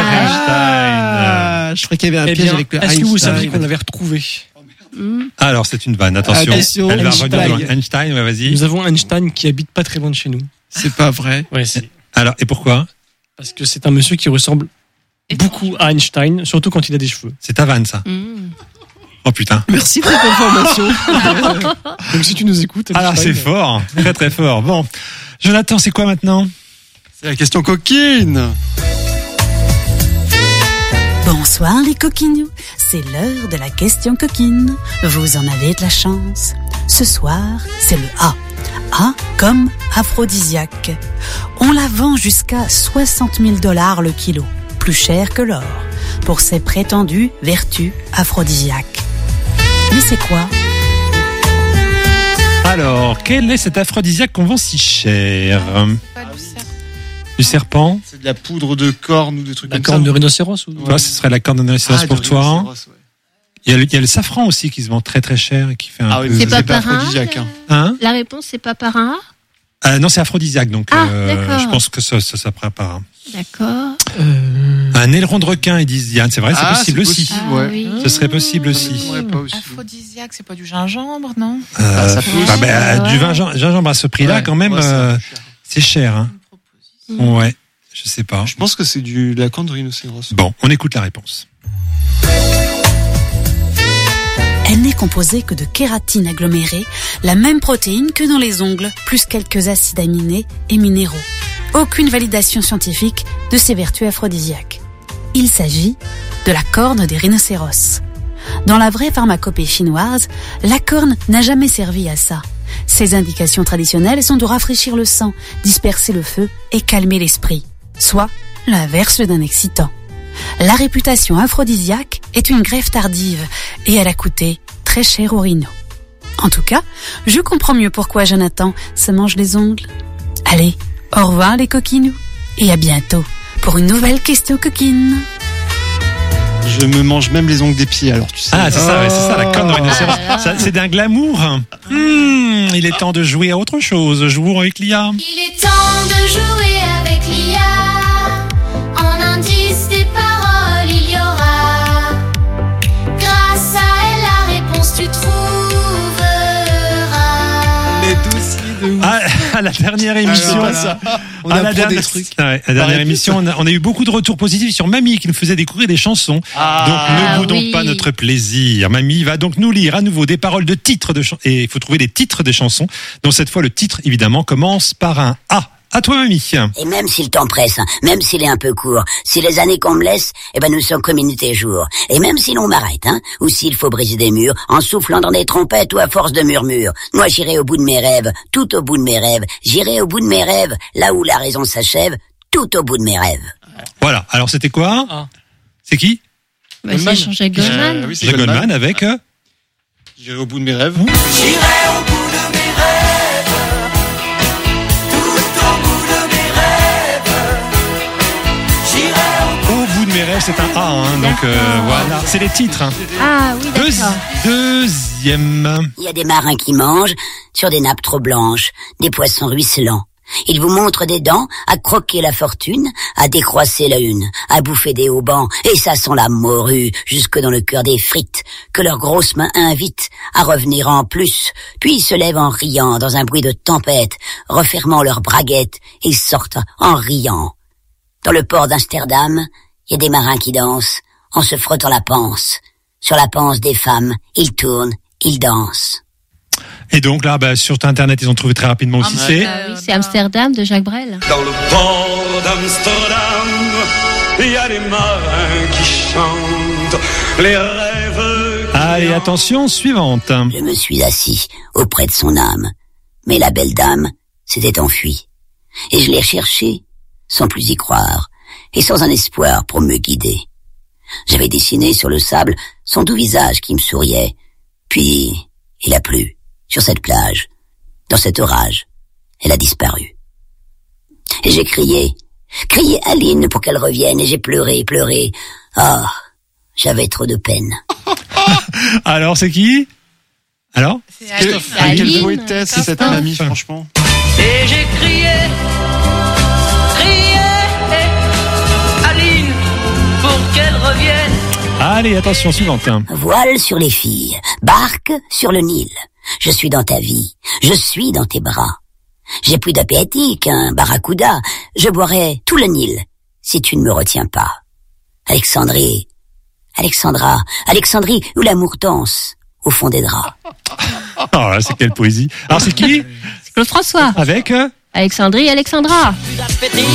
Speaker 7: Ah, je crois qu'il y avait un
Speaker 6: Eh
Speaker 7: piège
Speaker 6: bien,
Speaker 7: avec le
Speaker 6: est-ce que vous
Speaker 7: Einstein.
Speaker 6: saviez qu'on l'avait retrouvé?
Speaker 2: Alors, c'est une vanne, attention.
Speaker 7: Attention,
Speaker 2: Elle va
Speaker 7: Einstein.
Speaker 2: revenir dans Einstein, ouais, vas-y.
Speaker 6: Nous avons Einstein qui habite pas très loin de chez nous.
Speaker 7: C'est pas vrai.
Speaker 6: Ouais, c'est
Speaker 2: Alors, et pourquoi?
Speaker 6: parce que c'est un monsieur qui ressemble beaucoup à Einstein, surtout quand il a des cheveux.
Speaker 2: C'est ta vanne, ça.
Speaker 5: Mmh.
Speaker 2: Oh putain.
Speaker 7: Merci pour cette information.
Speaker 6: Donc si tu nous écoutes,
Speaker 2: Alors,
Speaker 6: Einstein,
Speaker 2: c'est fort. Très, très fort. Bon. Jonathan, c'est quoi maintenant?
Speaker 4: C'est la question coquine.
Speaker 10: Bonsoir les coquinous, c'est l'heure de la question coquine. Vous en avez de la chance. Ce soir, c'est le A. A comme aphrodisiaque. On la vend jusqu'à soixante mille dollars le kilo, plus cher que l'or, pour ses prétendues vertus aphrodisiaques. Mais c'est quoi?
Speaker 2: Alors, quel est cet aphrodisiaque qu'on vend si cher? Du serpent?
Speaker 4: C'est de la poudre de corne ou des trucs
Speaker 6: la
Speaker 4: comme
Speaker 6: corne de
Speaker 4: ça.
Speaker 6: rhinocéros ou...
Speaker 2: Toi, ce serait la corne de rhinocéros
Speaker 4: Ah,
Speaker 2: pour
Speaker 4: de
Speaker 2: toi. hein.
Speaker 4: rhinocéros, ouais.
Speaker 2: Il y, a le, il y a le safran aussi qui se vend très très cher et qui fait un
Speaker 4: Ah oui,
Speaker 2: peu...
Speaker 4: mais
Speaker 5: C'est pas par un
Speaker 4: aphrodisiaque. hein.
Speaker 2: Hein
Speaker 5: La réponse, c'est pas par un A?
Speaker 2: Euh, non, c'est aphrodisiaque, donc
Speaker 5: Ah,
Speaker 2: euh,
Speaker 5: d'accord.
Speaker 2: je pense que ça, ça, ça prépare.
Speaker 5: D'accord.
Speaker 2: Un aileron de requin, ils disent Diane, c'est vrai, c'est
Speaker 4: Ah,
Speaker 2: possible
Speaker 4: c'est
Speaker 2: aussi.
Speaker 4: possible,
Speaker 5: Ah
Speaker 4: ouais.
Speaker 5: oui.
Speaker 2: Ce serait possible aussi.
Speaker 4: Ouais, pas aussi.
Speaker 3: Aphrodisiaque, c'est pas du gingembre, non?
Speaker 2: Euh,
Speaker 4: Ah, ça peut
Speaker 2: ah
Speaker 4: aussi.
Speaker 2: ben,
Speaker 5: Ouais.
Speaker 2: Du gingembre, gingembre à ce prix-là,
Speaker 4: Ouais,
Speaker 2: quand même,
Speaker 4: ouais, c'est
Speaker 2: euh,
Speaker 4: un peu cher.
Speaker 2: c'est cher. Hein. Ouais, je sais pas.
Speaker 4: Je pense que c'est du de la corne de rhinocéros.
Speaker 2: Bon, on écoute la réponse.
Speaker 10: Elle n'est composée que de kératine agglomérée, la même protéine que dans les ongles, plus quelques acides aminés et minéraux. Aucune validation scientifique de ses vertus aphrodisiaques. Il s'agit de la corne des rhinocéros. Dans la vraie pharmacopée chinoise, la corne n'a jamais servi à ça. Ses indications traditionnelles sont de rafraîchir le sang, disperser le feu et calmer l'esprit, soit l'inverse d'un excitant. La réputation aphrodisiaque est une greffe tardive et elle a coûté très cher aux rhinos. En tout cas, je comprends mieux pourquoi Jonathan se mange les ongles. Allez, au revoir les coquinous et à bientôt pour une nouvelle question coquine.
Speaker 4: Je me mange même les ongles des pieds, alors tu sais.
Speaker 2: Ah, c'est ça, ouais, c'est ça, la corne de rhinocéros. Ça, c'est d'un glamour. Mmh, il est temps de jouer à autre chose. Jouons avec l'I A.
Speaker 9: Il est temps de jouer avec l'I A. En indice des paroles, il y aura. Grâce à elle, la réponse tu trouveras.
Speaker 7: Les douces de ouf.
Speaker 2: À, à la dernière émission,
Speaker 4: Ah, ça. On
Speaker 2: à la
Speaker 4: apprend
Speaker 2: dernière,
Speaker 4: des trucs.
Speaker 2: ouais, à la dernière émission, on a, on a eu beaucoup de retours positifs sur Mamie qui nous faisait découvrir des chansons.
Speaker 4: Ah,
Speaker 2: donc ne boudons
Speaker 5: oui.
Speaker 2: pas notre plaisir. Mamie va donc nous lire à nouveau des paroles de titres de chansons. Et il faut trouver des titres des chansons. Donc cette fois, le titre, évidemment, commence par un A. À toi, Mamie.
Speaker 11: Et même si le temps presse, hein, même s'il est un peu court, si les années qu'on me laisse, eh ben nous sommes communauté jour. Et même si l'on m'arrête, hein, ou s'il faut briser des murs, en soufflant dans des trompettes ou à force de murmures, moi j'irai au bout de mes rêves, tout au bout de mes rêves, j'irai au bout de mes rêves, là où la raison s'achève, tout au bout de mes rêves.
Speaker 2: Voilà. Alors c'était quoi?
Speaker 6: Ah.
Speaker 2: C'est qui?
Speaker 5: Bah, c'est Jean-Jacques Goldman.
Speaker 4: Euh, oui, c'est
Speaker 2: Jacques
Speaker 4: Goldman.
Speaker 2: Goldman avec... euh,
Speaker 4: J'irai au bout de mes rêves.
Speaker 1: J'irai au bout de mes rêves, tout au bout de mes rêves. J'irai au
Speaker 2: Au bout de mes rêves, c'est un A. Hein, donc euh, voilà. C'est les titres. Hein.
Speaker 5: Ah oui,
Speaker 2: Deux-
Speaker 5: d'accord.
Speaker 2: deuxième.
Speaker 11: Il y a des marins qui mangent sur des nappes trop blanches, des poissons ruisselants. Ils vous montrent des dents à croquer la fortune, à décroisser la une, à bouffer des haubans, et ça sent la morue jusque dans le cœur des frites, que leurs grosses mains invitent à revenir en plus, puis ils se lèvent en riant dans un bruit de tempête, refermant leurs braguettes, et sortent en riant. Dans le port d'Amsterdam, il y a des marins qui dansent, en se frottant la panse. Sur la panse des femmes, ils tournent, ils dansent.
Speaker 2: Et donc là, bah, sur Internet, ils ont trouvé très rapidement aussi.
Speaker 3: Ah,
Speaker 2: C'est...
Speaker 3: bah,
Speaker 5: Oui, c'est Amsterdam de Jacques Brel.
Speaker 1: Dans le port d'Amsterdam, il y a des marins qui chantent les rêves.
Speaker 2: Allez, attention, suivante.
Speaker 11: Je me suis assis auprès de son âme, mais la belle dame s'était enfuie. Et je l'ai cherchée, sans plus y croire, et sans un espoir pour me guider. J'avais dessiné sur le sable son doux visage qui me souriait, puis il a plu sur cette plage, dans cet orage. Elle a disparu. Et j'ai crié, crié Aline pour qu'elle revienne, et j'ai pleuré, pleuré. Ah, j'avais trop de peine.
Speaker 2: Alors, c'est qui? Alors?
Speaker 3: C'est
Speaker 4: Quelle,
Speaker 3: Aline.
Speaker 5: C'est Aline.
Speaker 4: quelle poétesse c'est cette
Speaker 5: Christophe.
Speaker 4: mamie, franchement.
Speaker 1: Et j'ai crié, crié, Aline, pour qu'elle revienne.
Speaker 2: Allez, attention, suivante.
Speaker 11: Voile sur les filles, barque sur le Nil. Je suis dans ta vie, je suis dans tes bras. J'ai plus d'appétit qu'un barracuda. Je boirai tout le Nil si tu ne me retiens pas. Alexandrie, Alexandra, Alexandrie où l'amour danse au fond des draps.
Speaker 2: Oh là, c'est quelle poésie. Alors, c'est qui?
Speaker 5: C'est Claude François.
Speaker 2: Avec... euh,
Speaker 5: Alexandrie, Alexandra.
Speaker 1: Plus d'appétit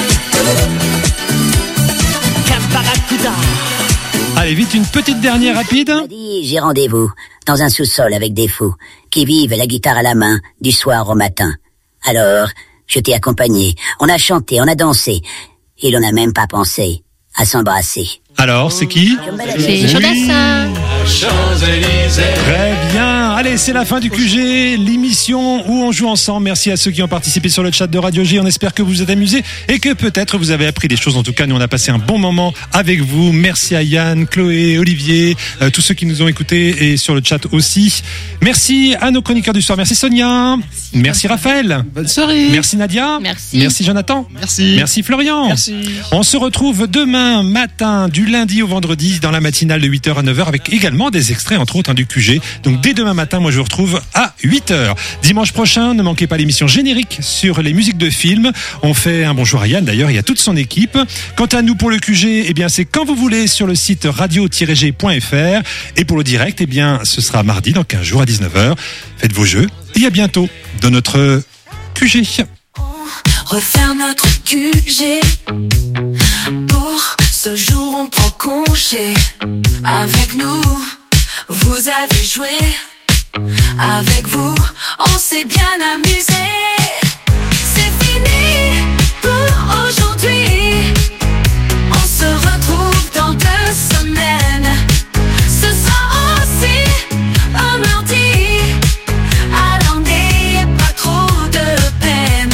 Speaker 1: qu'un barracuda.
Speaker 2: Allez, vite, une petite dernière rapide.
Speaker 11: J'ai dit, j'ai rendez-vous dans un sous-sol avec des fous qui vivent la guitare à la main du soir au matin. Alors, je t'ai accompagné. On a chanté, on a dansé. Et l'on n'a même pas pensé à s'embrasser.
Speaker 2: Alors, c'est qui?
Speaker 5: C'est Jodassin.
Speaker 2: Très bien. Allez, c'est la fin du Q G, l'émission où on joue ensemble. Merci à ceux qui ont participé sur le chat de Radio G. On espère que vous vous êtes amusés et que peut-être vous avez appris des choses. En tout cas, nous, on a passé un bon moment avec vous. Merci à Yann, Chloé, Olivier, euh, tous ceux qui nous ont écoutés et sur le chat aussi. Merci à nos chroniqueurs du soir. Merci Sonia. Merci, Merci Raphaël.
Speaker 7: Bonne soirée.
Speaker 2: Merci Nadia.
Speaker 5: Merci.
Speaker 2: Merci Jonathan.
Speaker 4: Merci.
Speaker 2: Merci Florian.
Speaker 6: Merci.
Speaker 2: On se retrouve demain matin, du lundi au vendredi, dans la matinale de huit heures à neuf heures, avec également des extraits, entre autres, hein, du Q G. Donc dès demain matin, moi je vous retrouve à huit heures. Dimanche prochain, ne manquez pas l'émission générique sur les musiques de films. On fait un bonjour à Yann, d'ailleurs, il y a toute son équipe. Quant à nous, pour le Q G, eh bien, c'est quand vous voulez sur le site radio tiret g point f r. Et pour le direct, eh bien, ce sera mardi, dans quinze jours à dix-neuf heures. Faites vos jeux et à bientôt dans notre Q G.
Speaker 8: Refaire notre Q G. Pour ce jour, on prend
Speaker 12: congé avec nous. Vous avez joué avec vous, on s'est bien amusé. C'est fini pour aujourd'hui. On se retrouve dans deux semaines. Ce sera aussi un mardi. Alors n'ayez pas trop de peine.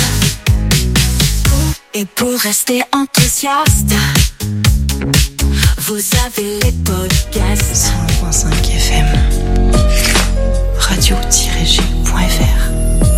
Speaker 12: Et pour rester enthousiaste, vous avez les podcasts.
Speaker 13: cent un virgule cinq F M. radio tiret g point f r